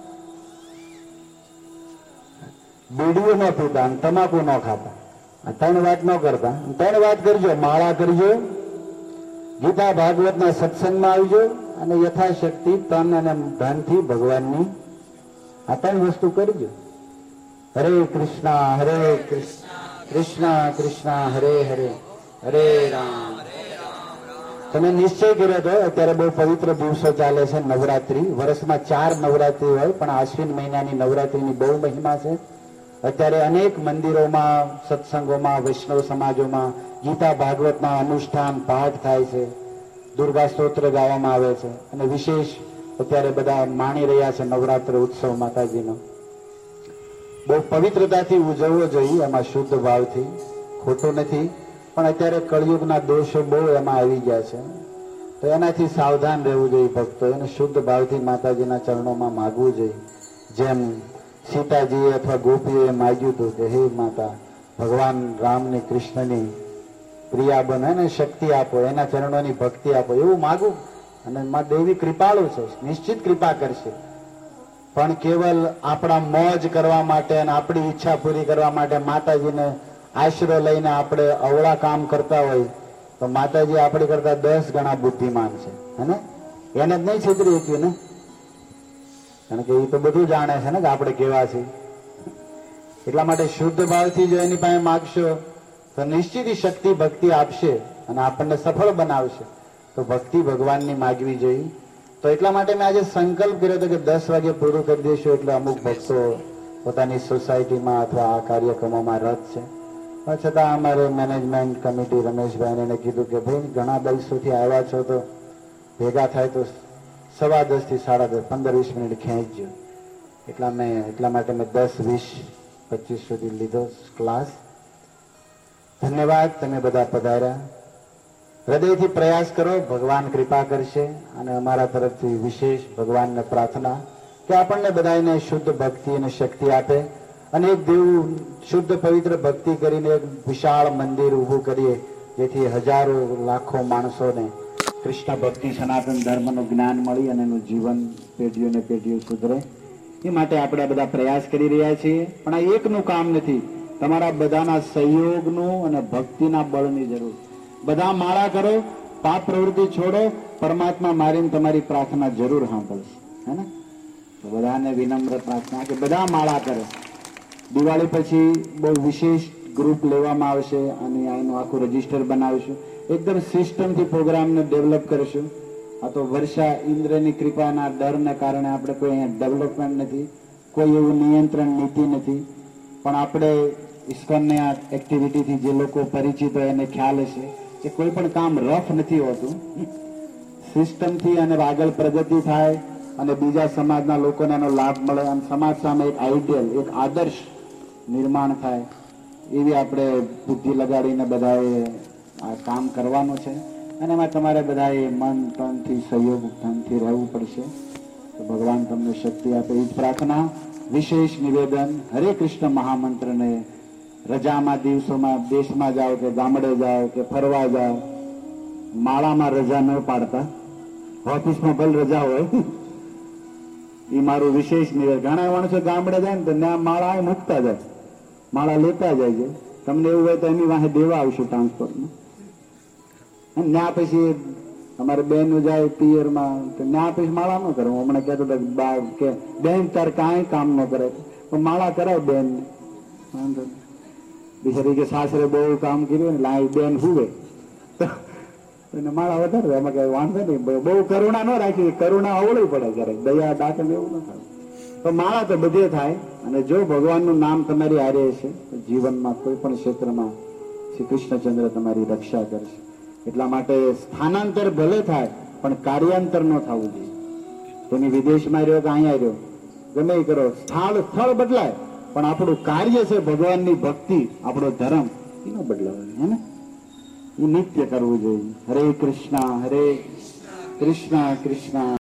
બીડીઓ ન પીતા અને તમાકુ ન ખાતા. આ ત્રણ વાત ન કરતા. ત્રણ વાત કરજો. માળા કરજો, ગીતા ભાગવતના સત્સંગમાં આવજો અને યથાશક્તિ તન અને ધનથી ભગવાનની આ ત્રણ વસ્તુ કરજો. હરે કૃષ્ણ હરે કૃષ્ણ કૃષ્ણ કૃષ્ણ હરે હરે હરે રામ. તમે નિશ્ચય કર્યો હતો. અત્યારે બહુ પવિત્ર દિવસો ચાલે છે, નવરાત્રી. વર્ષમાં ચાર નવરાત્રી હોય, પણ આશ્વિન મહિનાની નવરાત્રીની બહુ મહિમા છે. અત્યારે અનેક મંદિરોમાં, સત્સંગોમાં, વૈષ્ણવ સમાજોમાં ગીતા ભાગવતના અનુષ્ઠાન પાઠ થાય છે, દુર્ગા સ્તોત્ર ગાવામાં આવે છે અને વિશેષ અત્યારે બધા માણી રહ્યા છે નવરાત્ર ઉત્સવ માતાજીનો. બહુ પવિત્રતાથી ઉજવવો જોઈએ, એમાં શુદ્ધ ભાવથી. ખોટું નથી, પણ અત્યારે કળિયુગના દોષો બહુ એમાં આવી ગયા છે, તો એનાથી સાવધાન રહેવું જોઈએ ભક્તો. એને શુદ્ધ ભાવથી માતાજીના ચરણોમાં માગવું જોઈએ. જેમ સીતાજીએ અથવા ગોપીઓએ માગ્યું હતું કે હે માતા, ભગવાન રામની, કૃષ્ણની પ્રિયા બનો, એને શક્તિ આપો, એના ચરણોની ભક્તિ આપો, એવું માગું. અને મા દેવી કૃપાળુ છે, નિશ્ચિત કૃપા કરશે. પણ કેવલ આપણા મોજ કરવા માટે અને આપણી ઈચ્છા પૂરી કરવા માટે માતાજીને આશરો લઈને આપણે અવળા કામ કરતા હોય તો માતાજી આપણી કરતા દસ ગણા બુદ્ધિમાન છે. હે એને જ નહીં છેતરી શક્યું ને, કારણ કે એ તો બધું જાણે છે ને કે આપણે કેવા છીએ. એટલા માટે શુદ્ધ ભાવથી જો એની પાસે માગશો તો નિશ્ચિત શક્તિ ભક્તિ આપશે અને આપણને સફળ બનાવશે. તો ભક્તિ ભગવાનની માગવી જોઈએ. તો એટલા માટે મેં આજે સંકલ્પ કર્યો હતો કે દસ વાગે પૂરું કરી દઈશું. એટલે અમુક ભક્તો પોતાની સોસાયટીમાં અથવા આ કાર્યક્રમોમાં રત છે. છતાં અમારે મેનેજમેન્ટ કમિટી રમેશભાઈને એને કીધું કે ભાઈ ઘણા દિવસોથી આવ્યા છો તો ભેગા થાય તો સવા દસ થી સાડા દસ પંદર વીસ મિનિટ ખેંચજો. એટલા મેં એટલા માટે મેં દસ વીસ પચીસ સુધી લીધો ક્લાસ. ધન્યવાદ, તમે બધા પધાર્યા. હૃદયથી પ્રયાસ કરો, ભગવાન કૃપા કરશે. અને અમારા તરફથી વિશેષ ભગવાનને પ્રાર્થના કે આપણને બધાને શુદ્ધ ભક્તિ અને શક્તિ આપે અને એક દેવું શુદ્ધ પવિત્ર ભક્તિ કરીને એક વિશાળ મંદિર ઊભું કરીએ, જેથી હજારો લાખો માણસોને કૃષ્ણ ભક્તિ સનાતન ધર્મનું જ્ઞાન મળી અને એનું જીવન પેઢીઓને પેઢીઓ સુધરે. એ માટે આપણે બધા પ્રયાસ કરી રહ્યા છીએ. પણ આ એકનું કામ નથી, તમારા બધાના સહયોગનું અને ભક્તિના બળની જરૂર. બધા માળા કરો, પાપ પ્રવૃત્તિ છોડો, પરમાત્મા મારીને તમારી પ્રાર્થના જરૂર સાંભળશે. હે ને? તો બધાને વિનમ્ર પ્રાર્થના કે બધા માળા કરે. દિવાળી પછી બહુ વિશેષ ગ્રુપ લેવામાં આવશે અને એનું આખું રજીસ્ટર બનાવીશું. એકદમ સિસ્ટમથી પ્રોગ્રામને ડેવલપ કરીશું. આ તો વર્ષા ઇન્દ્રની કૃપાના ડરને કારણે આપણે કોઈ અહીંયા ડેવલપમેન્ટ નથી, કોઈ એવું નિયંત્રણ નીતિ નથી. પણ આપણે ઇસ્કોનની આ એક્ટિવિટીથી જે લોકો પરિચિત હોય એને ખ્યાલ હશે કે કોઈ પણ કામ રફ નથી હોતું. સિસ્ટમથી અને આગળ પ્રગતિ થાય અને બીજા સમાજના લોકોને એનો લાભ મળે અને સમાજ સામે એક આઈડિયલ, એક આદર્શ નિર્માણ થાય, એવી આપણે બુદ્ધિ લગાડીને બધાએ આ કામ કરવાનું છે. અને એમાં તમારે બધાએ મન તનથી સહયોગ ધનથી રહેવું પડશે. તો ભગવાન તમને શક્તિ આપે એ જ પ્રાર્થના. વિશેષ નિવેદન, હરે કૃષ્ણ મહામંત્રને રજામાં દિવસોમાં દેશમાં જાઓ કે ગામડે જાઓ કે ફરવા જાઓ, માળામાં રજા ન પાડતા. ઓફિસમાં ભલે રજા હોય, એ મારું વિશેષ નિવેદન. ઘણા માણસો ગામડે જાય ને તો ત્યાં માળા મૂકતા જાય, માળા લેતા જાય છે. તમને એવું હોય તો એની વાહે દેવા આવશું ટ્રાન્સપોર્ટમાં. ત્યાં પછી અમારે બેન જાય પિયરમાં તો ત્યાં પછી માળા ન કરે. હું હમણાં કહેતો હતો કે બેન તાર કાંઈ કામ ન કરે પણ માળા કરાય બેન. વાંધો બિચારી કે સાસરે બહુ કામ કર્યું ને લાઈ બેન હુવે એને માળા વધારે એમાં કઈ વાંધો નહીં. બહુ કરુણા ન રાખી, કરુણા અવળવી પડે ક્યારેક, દયા દાખલ એવું ન થાય. તો માળા તો બધે થાય. અને જો ભગવાનનું નામ તમારી હારે છે તો જીવનમાં કોઈ પણ ક્ષેત્રમાં શ્રી કૃષ્ણચંદ્ર તમારી રક્ષા કરશે. એટલા માટે સ્થાનાંતર ભલે થાય પણ કાર્યાંતર ન થવું જોઈએ. તેની વિદેશમાં રહ્યો કે અહીંયા રહ્યો, ગમે એ કરો, સ્થળ સ્થળ બદલાય પણ આપણું કાર્ય છે ભગવાનની ભક્તિ, આપણો ધર્મ એ ન બદલાવે. હે ને, એ નિત્ય કરવું જોઈએ. હરે કૃષ્ણ હરે કૃષ્ણ કૃષ્ણ